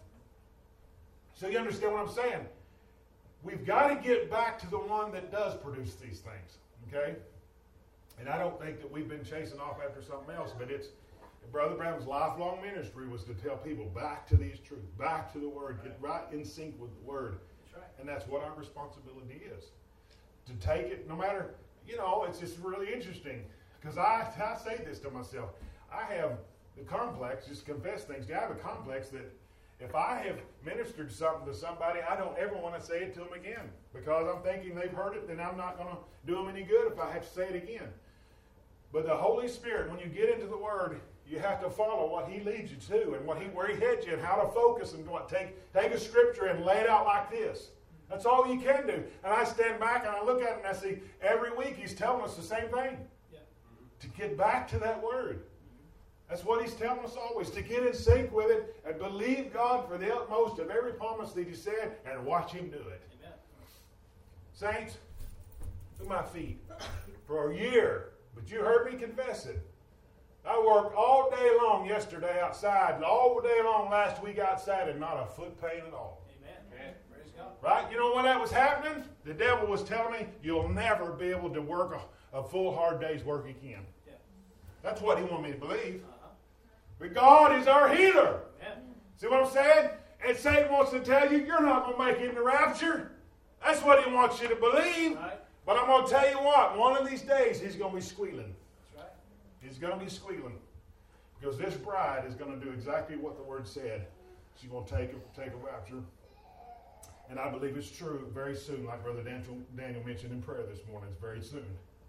So you understand what I'm saying? We've got to get back to the one that does produce these things, okay? And I don't think that we've been chasing off after something else, but Brother Branham's lifelong ministry was to tell people back to these truths, back to the Word, get right in sync with the Word. That's right. And that's what our responsibility is. To take it, no matter, it's just really interesting, because I say this to myself. I have the complex, just confess things. I have a complex that if I have ministered something to somebody, I don't ever want to say it to them again, because I'm thinking they've heard it, then I'm not going to do them any good if I have to say it again. But the Holy Spirit, when you get into the Word, you have to follow what He leads you to, and where He heads you, and how to focus, and take a scripture and lay it out like this. That's all you can do. And I stand back and I look at it and I see every week He's telling us the same thing. Yeah. To get back to that Word. That's what He's telling us always, to get in sync with it and believe God for the utmost of every promise that He said and watch Him do it. Amen. Saints, to my feet for a year, but you heard me confess it. I worked all day long yesterday outside and all day long last week outside and not a foot pain at all. Amen. Praise God. Right? You know when that was happening? The devil was telling me you'll never be able to work a full hard day's work again. Yeah. That's what he wanted me to believe. But God is our healer. Amen. See what I'm saying? And Satan wants to tell you you're not going to make it in the rapture. That's what he wants you to believe. Right. But I'm going to tell you what, one of these days he's going to be squealing. That's right. He's going to be squealing. Because this bride is going to do exactly what the Word said. She's going to take a rapture. And I believe it's true very soon, like Brother Daniel mentioned in prayer this morning. It's very soon.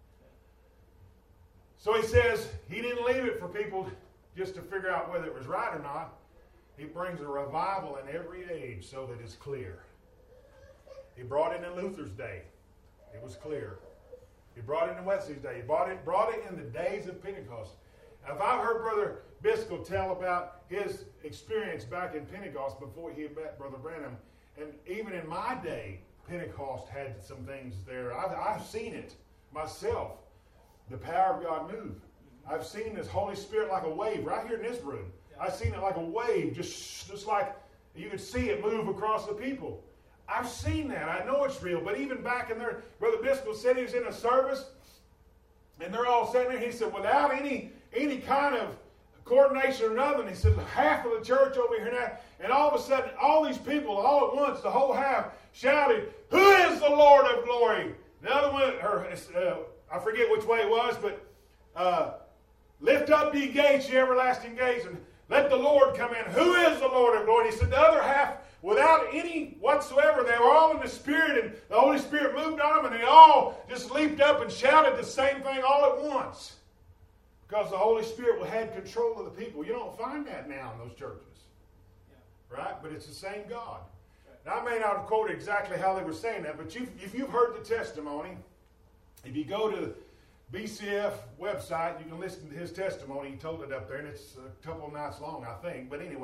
So he says he didn't leave it for people just to figure out whether it was right or not. He brings a revival in every age so that it's clear. He brought it in Luther's day. It was clear. He brought it in Wesley's day. He brought it in the days of Pentecost. Now, if I've heard Brother Biscoe tell about his experience back in Pentecost before he had met Brother Branham, and even in my day, Pentecost had some things there. I've seen it myself, the power of God move. I've seen this Holy Spirit like a wave right here in this room. I've seen it like a wave, just like you could see it move across the people. I've seen that. I know it's real. But even back in there, Brother Biscoe said he was in a service, and they're all sitting there. He said, without any kind of coordination or nothing, he said, half of the church over here now, and all of a sudden, all these people, all at once, the whole half, shouted, "Who is the Lord of glory?" The other one, I forget which way it was, but lift up ye gates, ye everlasting gates, and let the Lord come in. Who is the Lord of glory? He said the other half, without any whatsoever, they were all in the Spirit, and the Holy Spirit moved on them, and they all just leaped up and shouted the same thing all at once. Because the Holy Spirit had control of the people. You don't find that now in those churches. Yeah. Right? But it's the same God. Now, I may not have quoted exactly how they were saying that, but if you've heard the testimony, if you go to the BCF website, you can listen to his testimony. He told it up there, and it's a couple of nights long, I think. But anyway,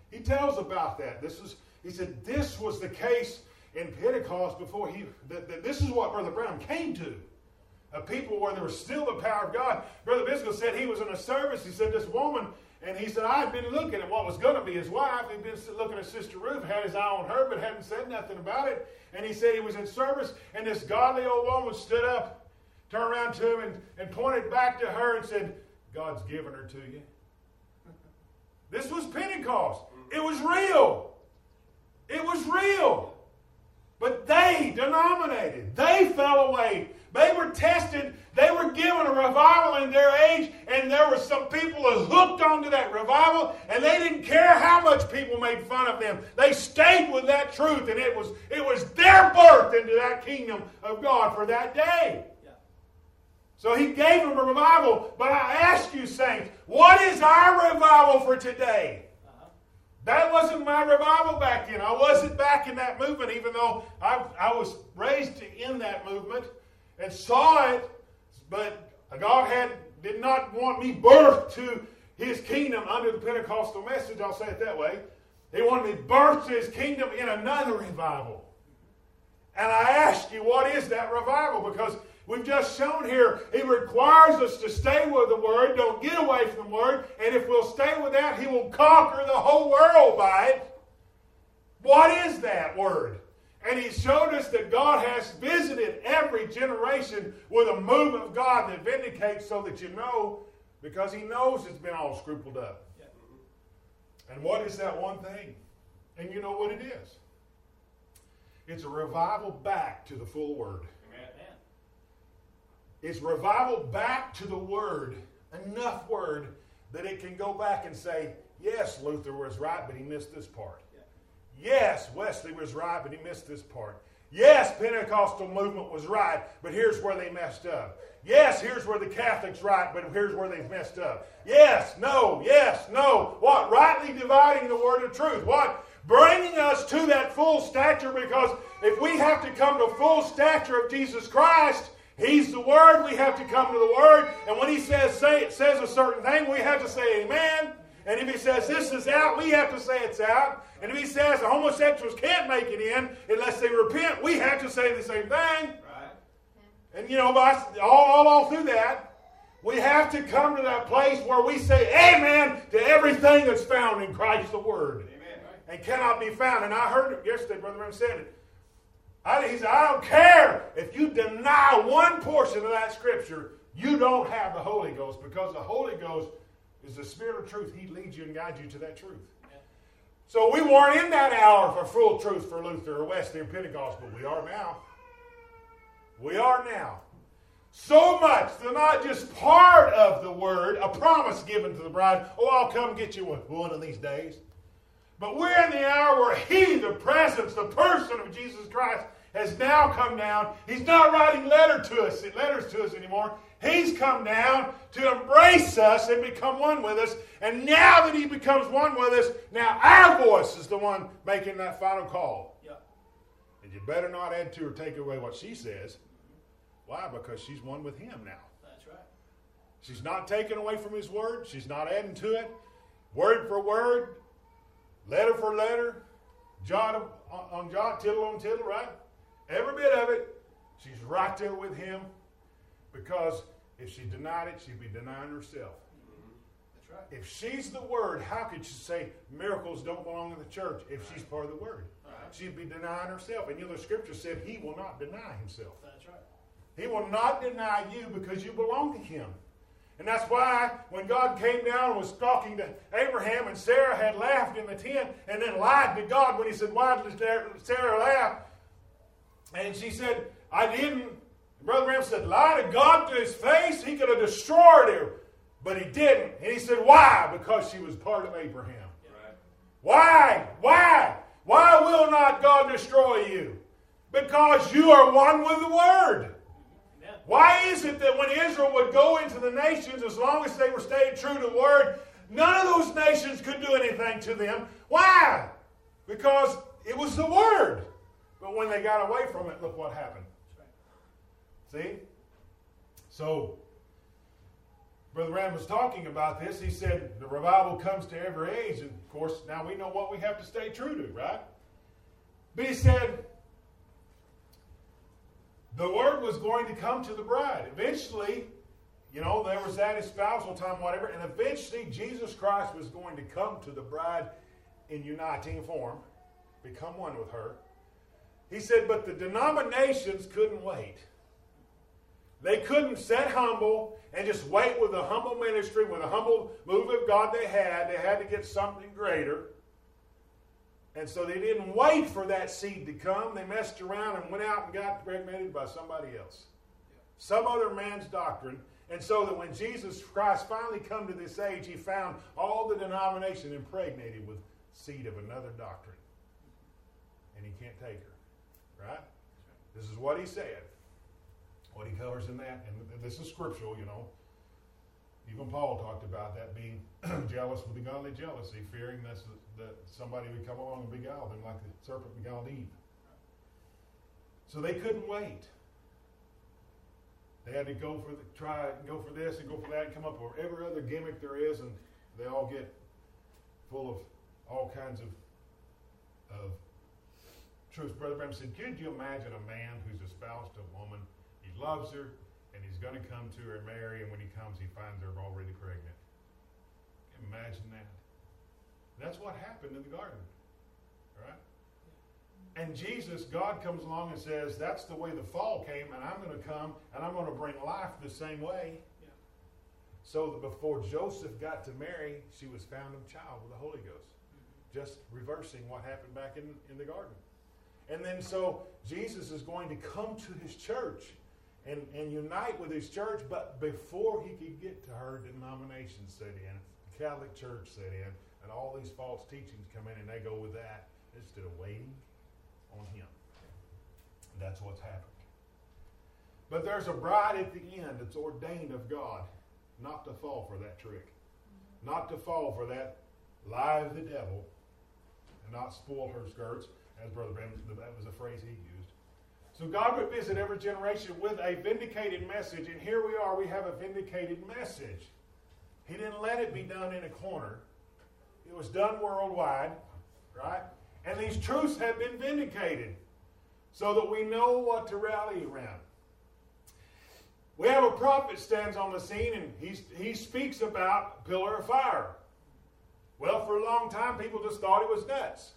He tells about that. He said this was the case in Pentecost before this is what Brother Branham came to. A people where there was still the power of God. Brother Biscoe said he was in a service. He said this woman, and he said, I had been looking at what was going to be his wife. He'd been looking at Sister Ruth, had his eye on her, but hadn't said nothing about it. And he said he was in service, and this godly old woman stood up, turned around to him, and pointed back to her and said, God's given her to you. This was Pentecost. It was real. It was real. But they denominated. They fell away. They were tested. They were given a revival in their age, and there were some people who hooked onto that revival, and they didn't care how much people made fun of them. They stayed with that truth, and it was their birth into that kingdom of God for that day. Yeah. So he gave them a revival. But I ask you, saints, what is our revival for today? That wasn't my revival back then. I wasn't back in that movement, even though I was raised in that movement and saw it. But God did not want me birthed to His kingdom under the Pentecostal message. I'll say it that way. He wanted me birthed to His kingdom in another revival. And I ask you, what is that revival? Because we've just shown here, He requires us to stay with the Word, don't get away from the Word, and if we'll stay with that, He will conquer the whole world by it. What is that Word? And He showed us that God has visited every generation with a move of God that vindicates so that you know, because He knows it's been all scrupled up. And what is that one thing? And you know what it is. It's a revival back to the full Word. It's revival back to the Word, enough Word that it can go back and say, yes, Luther was right, but he missed this part. Yeah. Yes, Wesley was right, but he missed this part. Yes, Pentecostal movement was right, but here's where they messed up. Yes, here's where the Catholics right, but here's where they messed up. Yes, no. What? Rightly dividing the word of truth. What? Bringing us to that full stature, because if we have to come to full stature of Jesus Christ, He's the Word, we have to come to the Word. And when He says a certain thing, we have to say amen. And if He says this is out, we have to say it's out. And if He says the homosexuals can't make it in unless they repent, we have to say the same thing. Right. And all through that, we have to come to that place where we say amen to everything that's found in Christ the Word. Amen. And cannot be found. And I heard it yesterday, Brother Ram said it. He said, I don't care if you deny one portion of that Scripture, you don't have the Holy Ghost, because the Holy Ghost is the Spirit of truth. He leads you and guides you to that truth. Yeah. So we weren't in that hour for full truth for Luther or Wesley or Pentecost, but we are now. We are now. So much, they're not just part of the Word, a promise given to the bride, I'll come get you one of these days. But we're in the hour where He, the presence, the person of Jesus Christ, has now come down. He's not writing letters to us anymore. He's come down to embrace us and become one with us. And now that He becomes one with us, now our voice is the one making that final call. Yeah. And you better not add to or take away what she says. Why? Because she's one with Him now. That's right. She's not taking away from His Word. She's not adding to it. Word for word. Letter for letter, jot on jot, tittle on tittle, right? Every bit of it, she's right there with Him, because if she denied it, she'd be denying herself. Mm-hmm. That's right. If she's the Word, how could she say miracles don't belong to the church if she's part of the Word? Right. She'd be denying herself. And the Scripture said He will not deny Himself. That's right. He will not deny you because you belong to Him. And that's why when God came down and was talking to Abraham, and Sarah had laughed in the tent and then lied to God when He said, why did Sarah laugh? And she said, I didn't. Brother Branham said, lie to God to His face? He could have destroyed her. But He didn't. And he said, why? Because she was part of Abraham. Right. Why? Why will not God destroy you? Because you are one with the Word. Why is it that when Israel would go into the nations, as long as they were staying true to the Word, none of those nations could do anything to them? Why? Because it was the Word. But when they got away from it, look what happened. See? So, Brother Branham was talking about this. He said the revival comes to every age. And of course, now we know what we have to stay true to, right? But he said the word was going to come to the bride. Eventually, there was that espousal time, whatever, and eventually Jesus Christ was going to come to the bride in uniting form, become one with her. He said, but the denominations couldn't wait. They couldn't sit humble and just wait with a humble ministry, with a humble move of God they had. They had to get something greater. And so they didn't wait for that seed to come. They messed around and went out and got impregnated by somebody else. Some other man's doctrine. And so that when Jesus Christ finally come to this age, he found all the denomination impregnated with seed of another doctrine. And he can't take her. Right? This is what he said. What he covers in that. And this is scriptural, Even Paul talked about that, being jealous with the godly jealousy, fearing that somebody would come along and beguile them like the serpent beguiled Eve. So they couldn't wait. They had to go for this and go for that and come up with every other gimmick there is, and they all get full of all kinds of truths. Brother Branham said, could you imagine a man who's espoused to a woman? He loves her, and he's going to come to her and marry, and when he comes, he finds her already pregnant. Imagine that. That's what happened in the garden, right? And Jesus, God comes along and says, that's the way the fall came, and I'm going to come, and I'm going to bring life the same way. Yeah. So that before Joseph got to Mary, she was found of child with the Holy Ghost. Mm-hmm. Just reversing what happened back in the garden. And then so Jesus is going to come to his church and unite with his church, but before he could get to her, denominations set in, the Catholic Church set in, and all these false teachings come in, and they go with that instead of waiting on him. That's what's happened. But there's a bride at the end that's ordained of God not to fall for that trick, not to fall for that lie of the devil, and not spoil her skirts, as Brother Branham, that was a phrase he used. So God would visit every generation with a vindicated message, and here we are, we have a vindicated message. He didn't let it be done in a corner. It was done worldwide, right? And these truths have been vindicated so that we know what to rally around. We have a prophet stands on the scene, and he speaks about a pillar of fire. Well, for a long time, people just thought it was nuts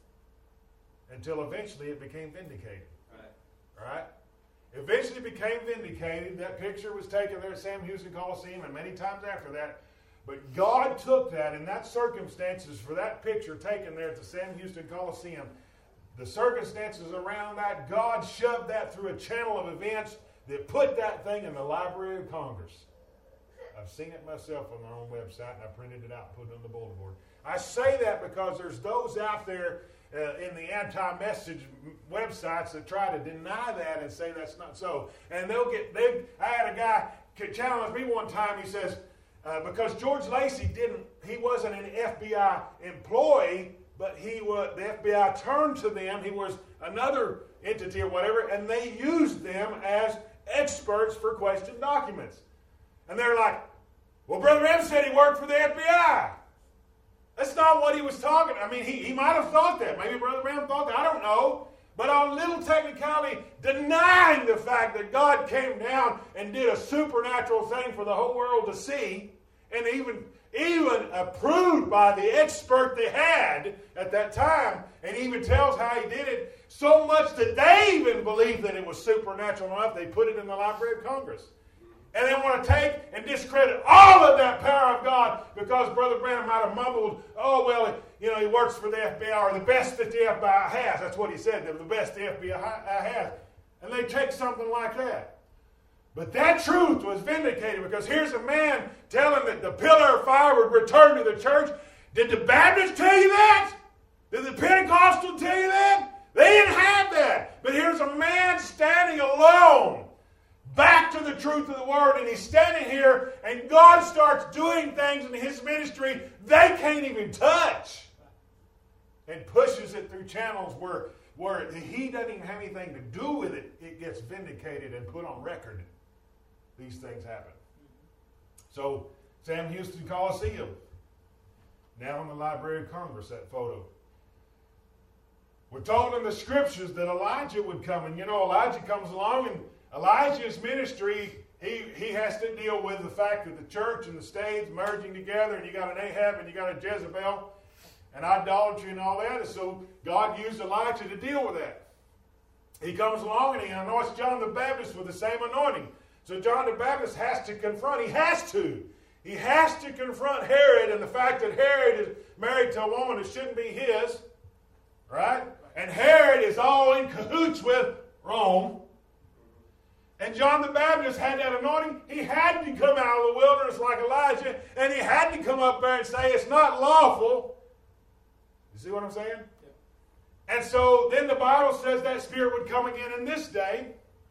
until eventually it became vindicated. Right? Eventually became vindicated. That picture was taken there at Sam Houston Coliseum and many times after that. But God took that in that circumstances for that picture taken there at the Sam Houston Coliseum. The circumstances around that, God shoved that through a channel of events that put that thing in the Library of Congress. I've seen it myself on their own website, and I printed it out and put it on the bulletin board. I say that because there's those out there in the anti-message websites that try to deny that and say that's not so. And I had a guy challenge me one time. He says, because George Lacey he wasn't an FBI employee, but the FBI turned to them. He was another entity or whatever, and they used them as experts for questioned documents. And they're like, well, Brother Branham said he worked for the FBI. That's not what he was talking. I mean, he might have thought that. Maybe Brother Branham thought that. I don't know. But on little technicality, denying the fact that God came down and did a supernatural thing for the whole world to see, and even approved by the expert they had at that time, and even tells how he did it, so much that they even believed that it was supernatural enough, they put it in the Library of Congress. And they want to take and discredit all of that power of God because Brother Branham might have mumbled, oh, well, he works for the FBI, or the best that the FBI has. That's what he said, the best the FBI has. And they take something like that. But that truth was vindicated because here's a man telling that the pillar of fire would return to the church. Did the Baptists tell you that? Did the Pentecostals tell you that? They didn't have that. But here's a man standing alone, back to the truth of the Word, and he's standing here, and God starts doing things in his ministry they can't even touch, and pushes it through channels where he doesn't even have anything to do with it. It gets vindicated and put on record. These things happen. So, Sam Houston Coliseum, now in the Library of Congress, that photo. We're told in the scriptures that Elijah would come, and Elijah comes along, and Elijah's ministry, he has to deal with the fact that the church and the state's merging together, and you got an Ahab and you got a Jezebel, and idolatry and all that, and so God used Elijah to deal with that. He comes along and he anoints John the Baptist with the same anointing. So John the Baptist has to confront Herod and the fact that Herod is married to a woman that shouldn't be his, right? And Herod is all in cahoots with Rome. And John the Baptist had that anointing. He had to come out of the wilderness like Elijah, and he had to come up there and say, it's not lawful. You see what I'm saying? Yeah. And so then the Bible says that Spirit would come again in this day.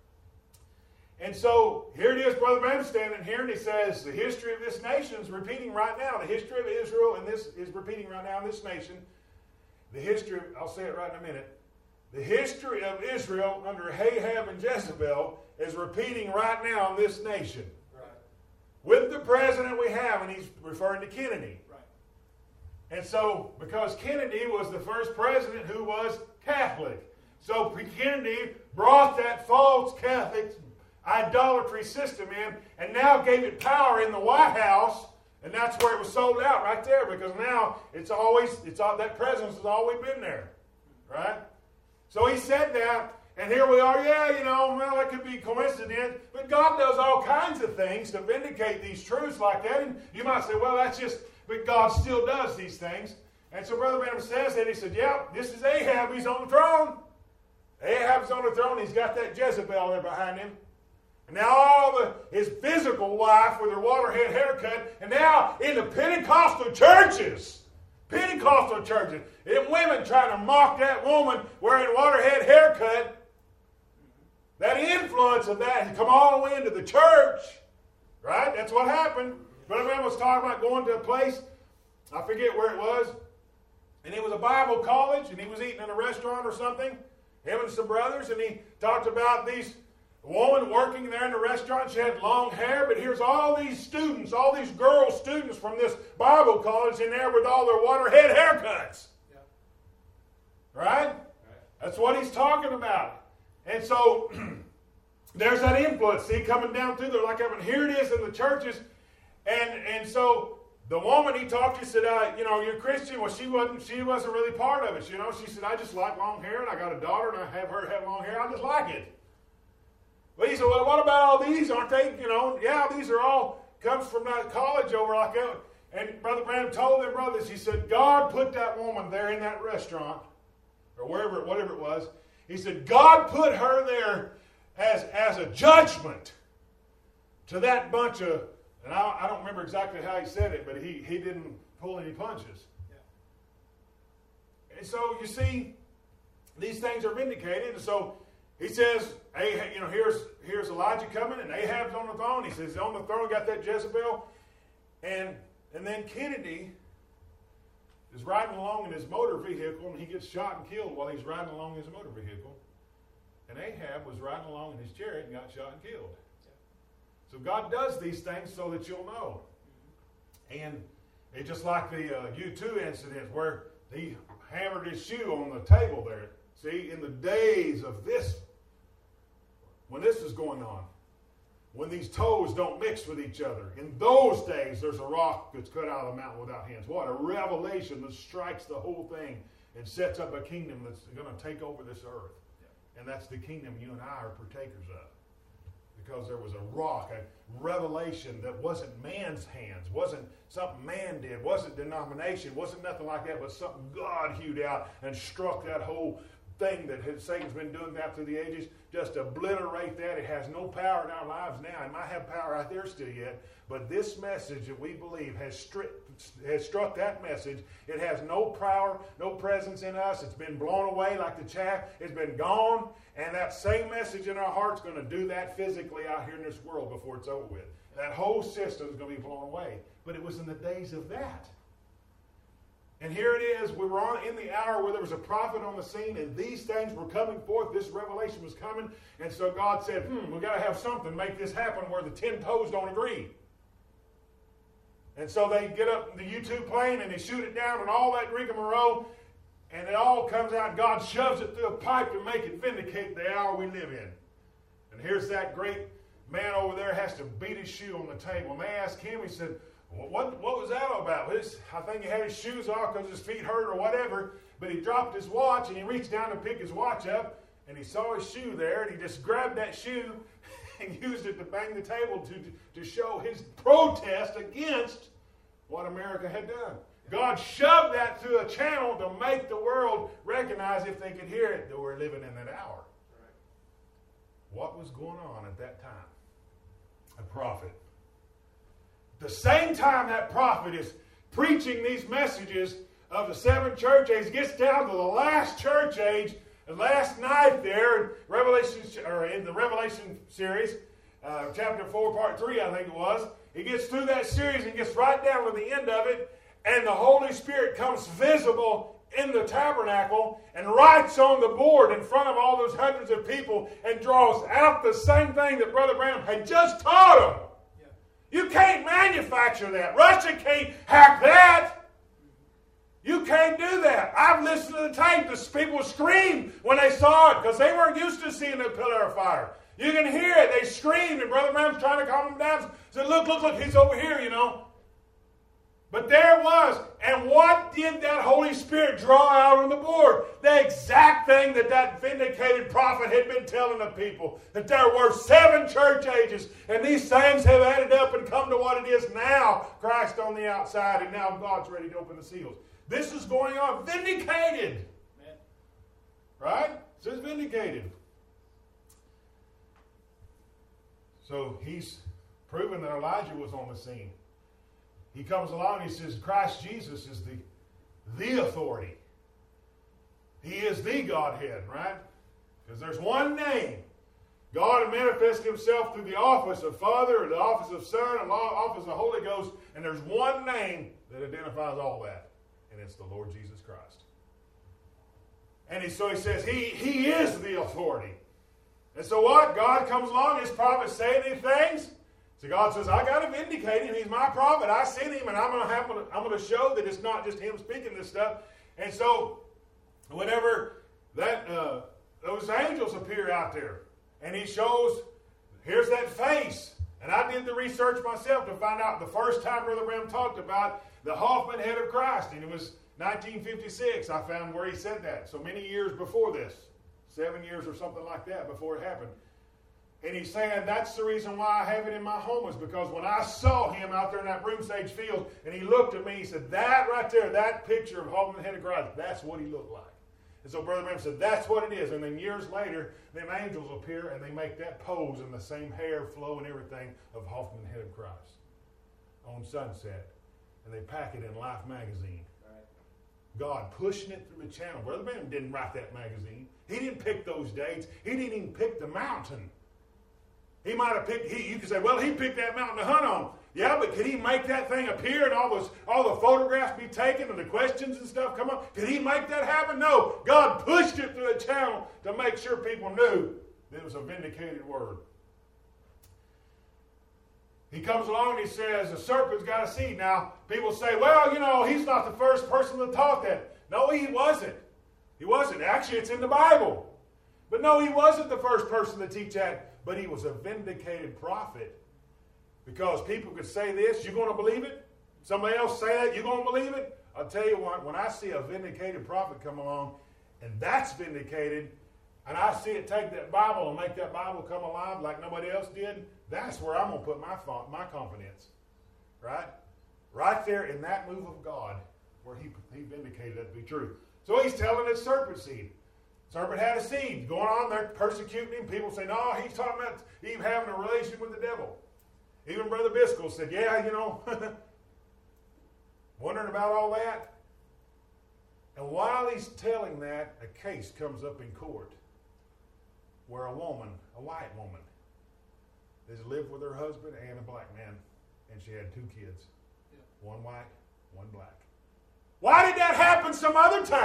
And so here it is, Brother Branham standing here, and he says, the history of this nation is repeating right now. The history of Israel and this is repeating right now in this nation. The history, I'll say it right in a minute. The history of Israel under Ahab and Jezebel is repeating right now in this nation. Right. With the president we have, and he's referring to Kennedy. Right. And so, because Kennedy was the first president who was Catholic, so Kennedy brought that false Catholic idolatry system in and now gave it power in the White House, and that's where it was sold out right there, because now that presence has always been there. Right? So he said that, and here we are, well, it could be coincidence, but God does all kinds of things to vindicate these truths like that, and you might say, well, that's just, but God still does these things. And so Brother Branham says that, he said, this is Ahab, he's on the throne. Ahab's on the throne, he's got that Jezebel there behind him. And now his physical wife with her waterhead haircut, and now in the Pentecostal churches, and women trying to mock that woman wearing waterhead haircut, that influence of that has come all the way into the church, right? That's what happened. Brother Branham was talking about going to a place, I forget where it was, and it was a Bible college, and he was eating in a restaurant or something, him and some brothers, and he talked about these woman working there in the restaurant. She had long hair, but here's all these students, all these girl students from this Bible college in there with all their waterhead haircuts. Yeah. Right? That's what he's talking about. And so there's that influence, see, coming down through there like that. And here it is in the churches. And so the woman he talked to said, you're Christian. Well, she wasn't really part of it. She said, I just like long hair, and I got a daughter, and I have her have long hair. I just like it. But he said, well, what about all these? Aren't they, these are all, comes from that college over like that. And Brother Branham told them brothers, he said, God put that woman there in that restaurant, or whatever it was. He said, God put her there as a judgment to that bunch of, and I don't remember exactly how he said it, but he didn't pull any punches. Yeah. And so, you see, these things are vindicated, and so he says, here's Elijah coming, and Ahab's on the throne. He says, he's on the throne, got that Jezebel. And then Kennedy is riding along in his motor vehicle, and he gets shot and killed while he's riding along in his motor vehicle. And Ahab was riding along in his chariot and got shot and killed. So God does these things so that you'll know. And it's just like the U2 incident where he hammered his shoe on the table there. See, in the days of this, when this is going on, when these toes don't mix with each other, in those days there's a rock that's cut out of the mountain without hands. What a revelation that strikes the whole thing and sets up a kingdom that's going to take over this earth. Yeah. And that's the kingdom you and I are partakers of. Because there was a rock, a revelation that wasn't man's hands, wasn't something man did, wasn't denomination, wasn't nothing like that, but something God hewed out and struck that whole thing that Satan's been doing that through the ages, just obliterate that. It has no power in our lives now. It might have power out there still yet, but this message that we believe has struck that message. It has no power, no presence in us. It's been blown away like the chaff. It's been gone, and that same message in our heart's going to do that physically out here in this world before it's over with. That whole system is going to be blown away. But it was in the days of that. And here it is, we were in the hour where there was a prophet on the scene, and these things were coming forth, this revelation was coming, and so God said, we've got to have something to make this happen where the 10 toes don't agree. And so they get up the U-2 plane and they shoot it down and all that rigmarole, and it all comes out. God shoves it through a pipe to make it vindicate the hour we live in. And here's that great man over there has to beat his shoe on the table. And they asked him, he said, what was that all about? I think he had his shoes off because his feet hurt or whatever, but he dropped his watch and he reached down to pick his watch up and he saw his shoe there and he just grabbed that shoe and used it to bang the table to show his protest against what America had done. God shoved that through a channel to make the world recognize, if they could hear it, that we're living in that hour. What was going on at that time? A prophet. At the same time that prophet is preaching these messages of the seven church ages, gets down to the last church age, and last night there in the Revelation series, chapter 4, part 3, I think it was, he gets through that series and gets right down to the end of it, and the Holy Spirit comes visible in the tabernacle and writes on the board in front of all those hundreds of people and draws out the same thing that Brother Branham had just taught them. Yeah. You can't manufacture that. Russia can't hack that. You can't do that. I've listened to the tape. The people screamed when they saw it because they weren't used to seeing a pillar of fire. You can hear it. They screamed, and Brother Branham's trying to calm them down. Said, look, he's over here, you know. But there it was. And what did that Holy Spirit draw out on the board? The exact thing that vindicated prophet had been telling the people. That there were 7 church ages. And these things have added up and come to what it is now. Christ on the outside. And now God's ready to open the seals. This is going on. Vindicated. Amen. Right? It says vindicated. So he's proven that Elijah was on the scene. He comes along and he says, Christ Jesus is the authority. He is the Godhead, right? Because there's one name. God had manifested himself through the office of Father, and the office of Son, and the office of the Holy Ghost, and there's one name that identifies all that, and it's the Lord Jesus Christ. And so he says, he is the authority. And so what? God comes along, his prophets say these things. So God says, I got to vindicate him. He's my prophet. I sent him, and I'm going to show that it's not just him speaking this stuff. And so whenever those angels appear out there, and he shows, here's that face. And I did the research myself to find out the first time Brother Branham talked about the Hoffman head of Christ, and it was 1956. I found where he said that. So many years before this, 7 years or something like that before it happened. And he's saying that's the reason why I have it in my home, is because when I saw him out there in that broomstage field and he looked at me, he said, that right there, that picture of Hoffman head of Christ, that's what he looked like. And so Brother Branham said, that's what it is. And then years later, them angels appear and they make that pose in the same hair flow and everything of Hoffman head of Christ on Sunset. And they pack it in Life magazine. God pushing it through the channel. Brother Branham didn't write that magazine. He didn't pick those dates. He didn't even pick the mountain. He might have picked, you could say, well, he picked that mountain to hunt on. Yeah, but could he make that thing appear and all the photographs be taken and the questions and stuff come up? Could he make that happen? No. God pushed it through the channel to make sure people knew that it was a vindicated word. He comes along and he says, the serpent's got a seed. Now, people say, well, you know, he's not the first person to taught that. No, he wasn't. He wasn't. Actually, it's in the Bible. But no, he wasn't the first person to teach that. But he was a vindicated prophet. Because people could say this, you're going to believe it? Somebody else say that, you're going to believe it? I'll tell you what, when I see a vindicated prophet come along, and that's vindicated, and I see it take that Bible and make that Bible come alive like nobody else did, that's where I'm going to put my confidence. Right? Right there in that move of God, where he vindicated that to be true. So he's telling his serpent seed. Serpent had a seed going on there, persecuting him. People say, no, he's talking about Eve having a relation with the devil. Even Brother Biscoe said, yeah, you know, wondering about all that. And while he's telling that, a case comes up in court where a white woman, has lived with her husband and a black man, and she had 2 kids. Yeah. One white, one black. Why did that happen some other time?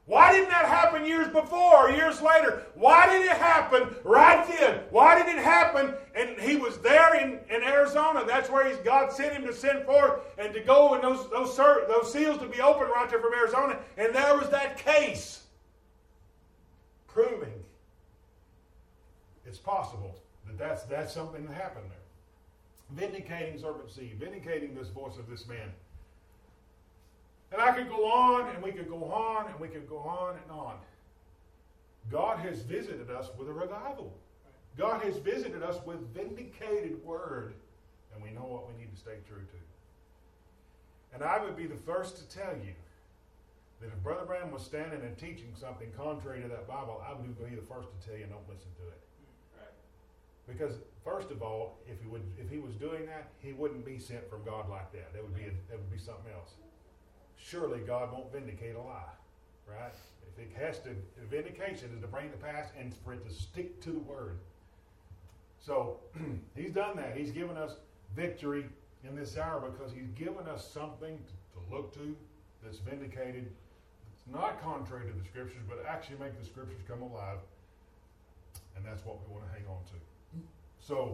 Why didn't that happen years before or years later? Why did it happen right then? Why did it happen? And he was there in Arizona. That's where God sent him to send forth and to go and those seals to be opened right there from Arizona. And there was that case proving it's possible that that's something that happened there. Vindicating serpent seed, vindicating this voice of this man. And I could go on, and we could go on, and we could go on and on. God has visited us with a revival. God has visited us with vindicated word, and we know what we need to stay true to. And I would be the first to tell you that if Brother Branham was standing and teaching something contrary to that Bible, I would be the first to tell you don't listen to it. Right. Because first of all, if he was doing that, he wouldn't be sent from God like that. That would be something else. Surely God won't vindicate a lie, right? If it has to, vindication is to bring it to pass and for it to stick to the word. So he's done that. He's given us victory in this hour because he's given us something to look to that's vindicated. It's not contrary to the scriptures, but actually make the scriptures come alive. And that's what we want to hang on to. So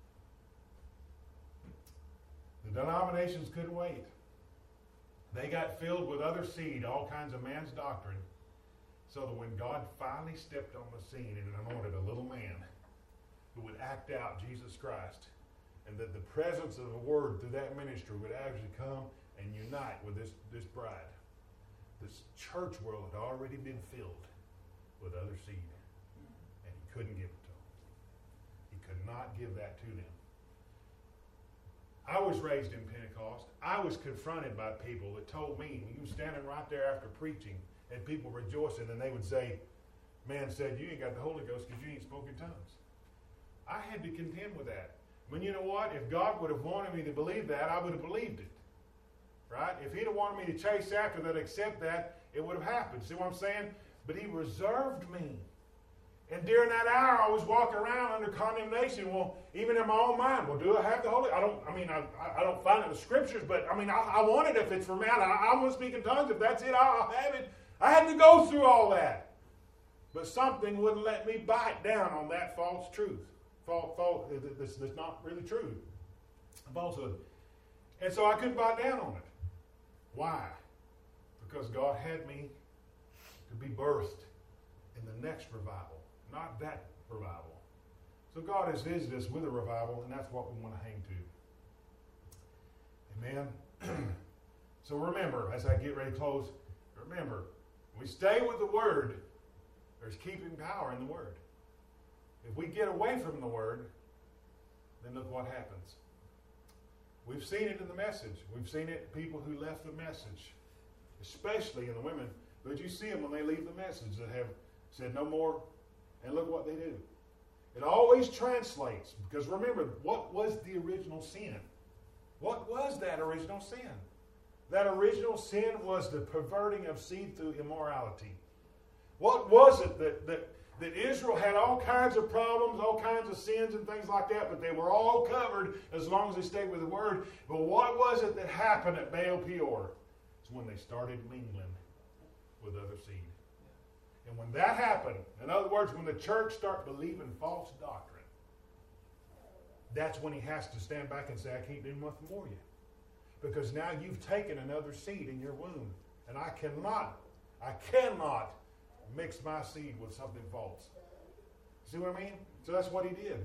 the denominations couldn't wait. They got filled with other seed, all kinds of man's doctrine, so that when God finally stepped on the scene and anointed a little man who would act out Jesus Christ, and that the presence of the Word through that ministry would actually come and unite with this bride, this church world had already been filled with other seed, and he couldn't give it to them. He could not give that to them. I was raised in Pentecost. I was confronted by people that told me, when you were standing right there after preaching, and people rejoicing, and they would say, man said, you ain't got the Holy Ghost because you ain't spoken tongues. I had to contend with that. I mean, you know what? If God would have wanted me to believe that, I would have believed it. Right? If he'd have wanted me to chase after that, accept that, it would have happened. See what I'm saying? But he reserved me. And during that hour, I was walking around under condemnation. Well, even in my own mind, well, do I have the Holy? I don't find it in the scriptures, but I mean, I want it if it's for me. I want to speak in tongues. If that's it, I'll have it. I had to go through all that. But something wouldn't let me bite down on that false truth. That's not really true. Falsehood. And so I couldn't bite down on it. Why? Because God had me to be birthed in the next revival, not that revival. So God has visited us with a revival, and that's what we want to hang to. Amen. So remember, as I get ready to close, remember, we stay with the Word, there's keeping power in the Word. If we get away from the Word, then look what happens. We've seen it in the message. We've seen it in people who left the message, especially in the women. But you see them when they leave the message that have said no more, and look what they do. It always translates, because remember, what was the original sin? What was that original sin? That original sin was the perverting of seed through immorality. What was it that Israel had all kinds of problems, all kinds of sins and things like that, but they were all covered as long as they stayed with the Word. But what was it that happened at Baal Peor? It's when they started mingling with other seed. And when that happened, in other words, when the church starts believing false doctrine, that's when he has to stand back and say, I can't do nothing for you. Because now you've taken another seed in your womb. And I cannot mix my seed with something false. See what I mean? So that's what he did.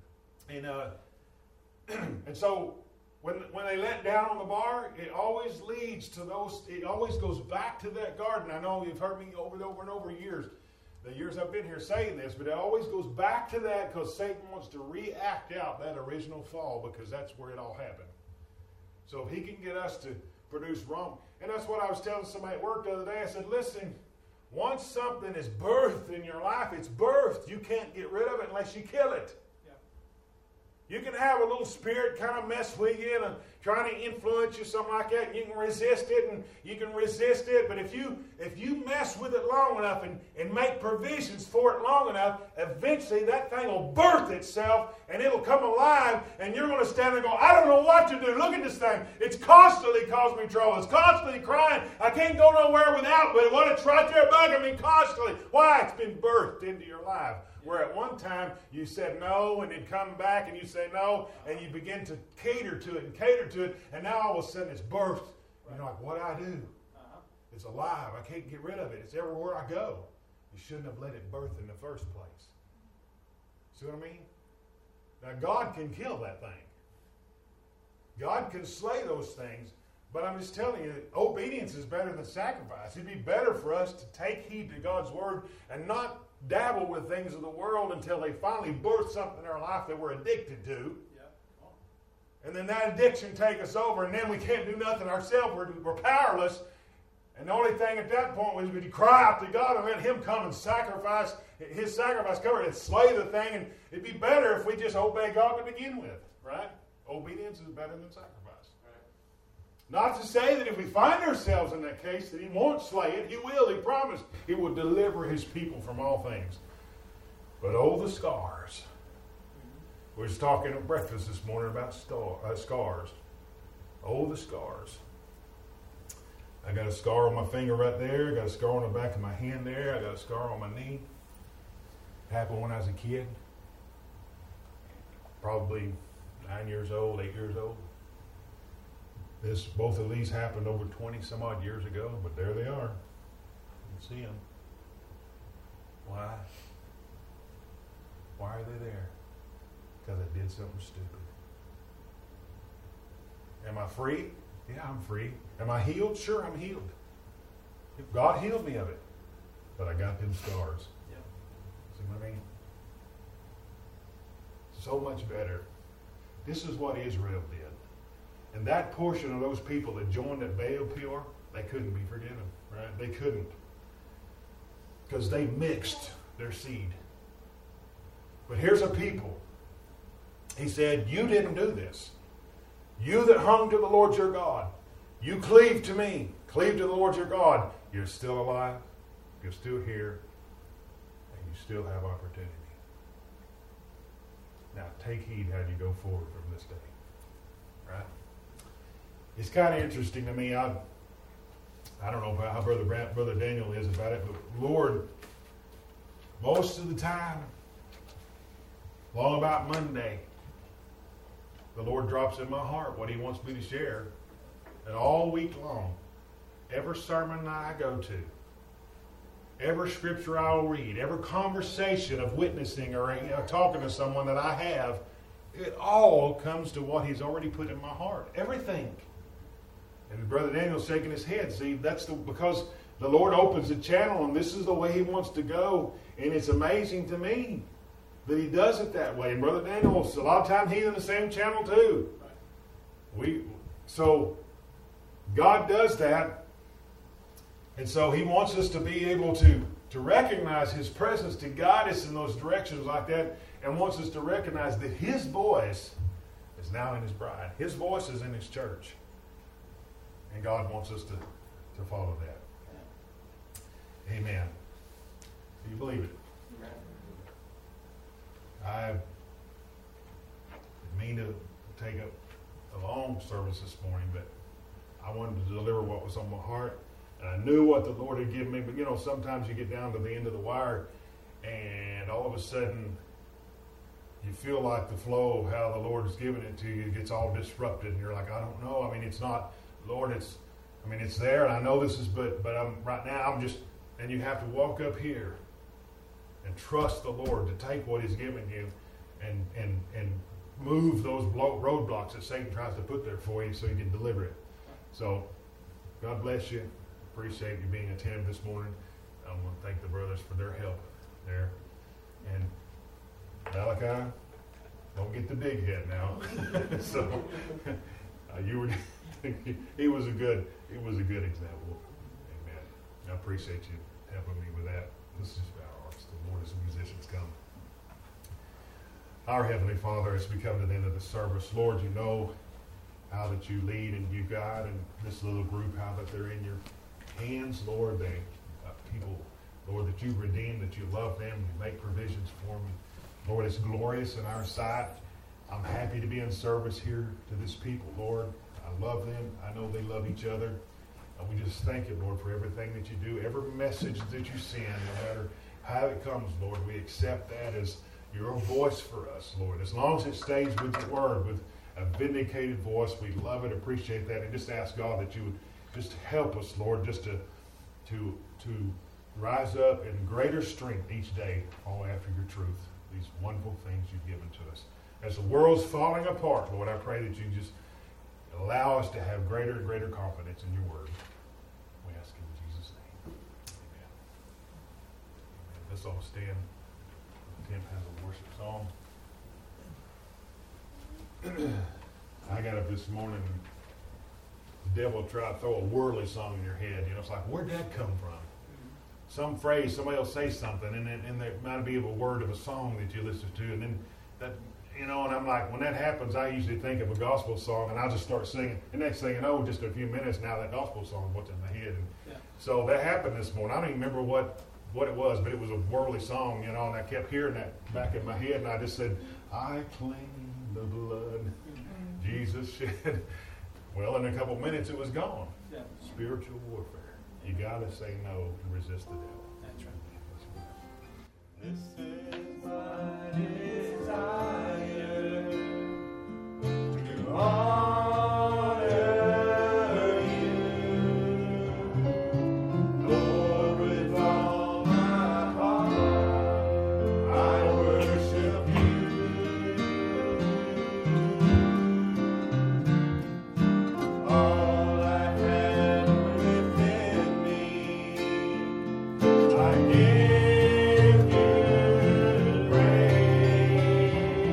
And so when they let down on the bar, it always leads to those, it always goes back to that garden. I know you've heard me over and over and over the years I've been here saying this, but it always goes back to that because Satan wants to react out that original fall, because that's where it all happened. So if he can get us to produce wrong, and that's what I was telling somebody at work the other day. I said, listen, once something is birthed in your life, it's birthed. You can't get rid of it unless you kill it. You can have a little spirit kind of mess with you and trying to influence you, something like that, and you can resist it, and you can resist it. But if you mess with it long enough and make provisions for it long enough, eventually that thing will birth itself, and it'll come alive, and you're going to stand there and go, I don't know what to do. Look at this thing. It's constantly causing me trouble. It's constantly crying. I can't go nowhere without, but what it's right there bugging me constantly. Why? It's been birthed into your life. Where at one time you said no, and it'd come back and you say no, and you begin to cater to it, and now all of a sudden it's birthed. And you're like, what do I do? It's alive. I can't get rid of it. It's everywhere I go. You shouldn't have let it birth in the first place. See what I mean? Now God can kill that thing. God can slay those things, but I'm just telling you, obedience is better than sacrifice. It'd be better for us to take heed to God's word and not dabble with things of the world until they finally birth something in our life that we're addicted to. And then that addiction take us over, and then we can't do nothing ourselves. We're powerless. And the only thing at that point was we cry out to God and let Him come and sacrifice, His sacrifice covered and slay the thing. And it'd be better if we just obey God to begin with, right? Obedience is better than sacrifice. Not to say that if we find ourselves in that case that He won't slay it. He will. He promised He will deliver His people from all things. But oh, the scars. We was talking at breakfast this morning about scars. Oh, the scars. I got a scar on my finger right there. I got a scar on the back of my hand there. I got a scar on my knee. It happened when I was a kid. Probably 9 years old, 8 years old. Both of these happened over 20 some odd years ago, but there they are. You can see them. Why? Why are they there? Because I did something stupid. Am I free? Yeah, I'm free. Am I healed? Sure, I'm healed. God healed me of it. But I got them scars. Yeah. See what I mean? So much better. This is what Israel did. And that portion of those people that joined at Baal Peor, they couldn't be forgiven, right? They couldn't. Because they mixed their seed. But here's a people. He said, you didn't do this. You that hung to the Lord your God, you cleave to me, cleave to the Lord your God. You're still alive, you're still here, and you still have opportunity. Now take heed how you go forward from this day. Right? It's kind of interesting to me. I don't know how Brother Daniel is about it, but Lord, most of the time, long about Monday, the Lord drops in my heart what He wants me to share. And all week long, every sermon I go to, every scripture I'll read, every conversation of witnessing or talking to someone that I have, it all comes to what He's already put in my heart. Everything. And Brother Daniel's shaking his head. See, because the Lord opens the channel, and this is the way He wants to go. And it's amazing to me that He does it that way. And Brother Daniel's a lot of times he's in the same channel too. So God does that. And so He wants us to be able to recognize His presence, to guide us in those directions like that, and wants us to recognize that His voice is now in His bride. His voice is in His church. And God wants us to follow that. Amen. Do you believe it? I didn't mean to take up a long service this morning, but I wanted to deliver what was on my heart. And I knew what the Lord had given me. But, sometimes you get down to the end of the wire, and all of a sudden, you feel like the flow of how the Lord has given it to you gets all disrupted. And you're like, I don't know. I mean, it's not, Lord, it's there. And I know this is, but right now, and you have to walk up here and trust the Lord to take what He's given you and move those roadblocks that Satan tries to put there for you so you can deliver it. So, God bless you. Appreciate you being attentive this morning. I want to thank the brothers for their help there. And Malachi, don't get the big head now. So, he was a good example. Amen. I appreciate you helping me with that. This is our hearts. The Lord, as musicians come. Our Heavenly Father, as we come to the end of the service, Lord, you know how that you lead and you guide, and this little group, how that they're in your hands, Lord. They people, Lord, that you redeem, that you love them, you make provisions for them. Lord, it's glorious in our sight. I'm happy to be in service here to this people, Lord. I love them. I know they love each other. And we just thank you, Lord, for everything that you do, every message that you send, no matter how it comes, Lord. We accept that as your voice for us, Lord. As long as it stays with the word, with a vindicated voice, we love it, appreciate that, and just ask God that you would just help us, Lord, just to rise up in greater strength each day, all after your truth, these wonderful things you've given to us. As the world's falling apart, Lord, I pray that you just allow us to have greater and greater confidence in your word. We ask in Jesus' name. Amen. Let's all stand. Tim has a worship song. I got up this morning, the devil tried to throw a worldly song in your head. You know, it's like, where'd that come from? Some phrase, somebody will say something, and there might be a word of a song that you listen to, and then that, you know, and I'm like, when that happens, I usually think of a gospel song, and I'll just start singing. And next thing you know, just a few minutes now, that gospel song what's in my head. And so that happened this morning. I don't even remember what it was, but it was a worldly song, you know, and I kept hearing that back in my head, and I just said, I claim the blood Jesus shed. Well, in a couple minutes, it was gone. Yeah. Spiritual warfare. You got to say no and resist the devil. That's right. This is my desire to honor you, Lord, with all my heart. I worship you. All I have within me, I give you praise.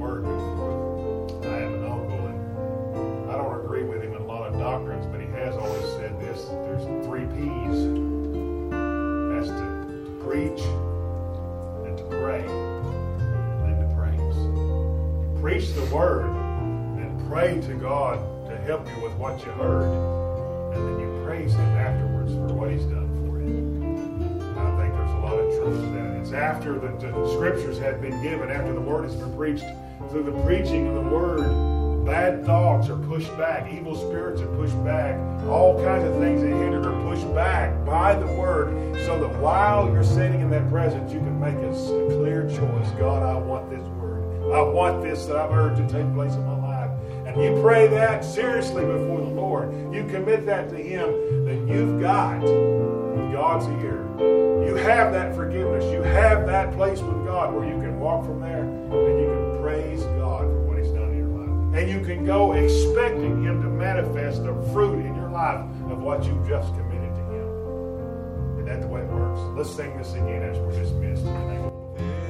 word before. I have an uncle, and I don't agree with him in a lot of doctrines, but he has always said this: that there's 3 P's. That's to preach, and to pray, and then to praise. You preach the word, then pray to God to help you with what you heard, and then you praise Him afterwards for what He's done for you. I think there's a lot of truth to that. It's after the scriptures had been given, after the word has been preached, through the preaching of the word, bad thoughts are pushed back, evil spirits are pushed back, all kinds of things that hindered are pushed back by the word, so that while you're sitting in that presence, you can make a clear choice. God, I want this word. I want this that I've heard to take place in my life. And you pray that seriously before the Lord. You commit that to Him, then you've got God's ear. You have that forgiveness. You have that place with God where you can walk from there and you can praise God for what He's done in your life. And you can go expecting Him to manifest the fruit in your life of what you've just committed to Him. And that's the way it works. Let's sing this again as we're dismissed. In the name of the Lord.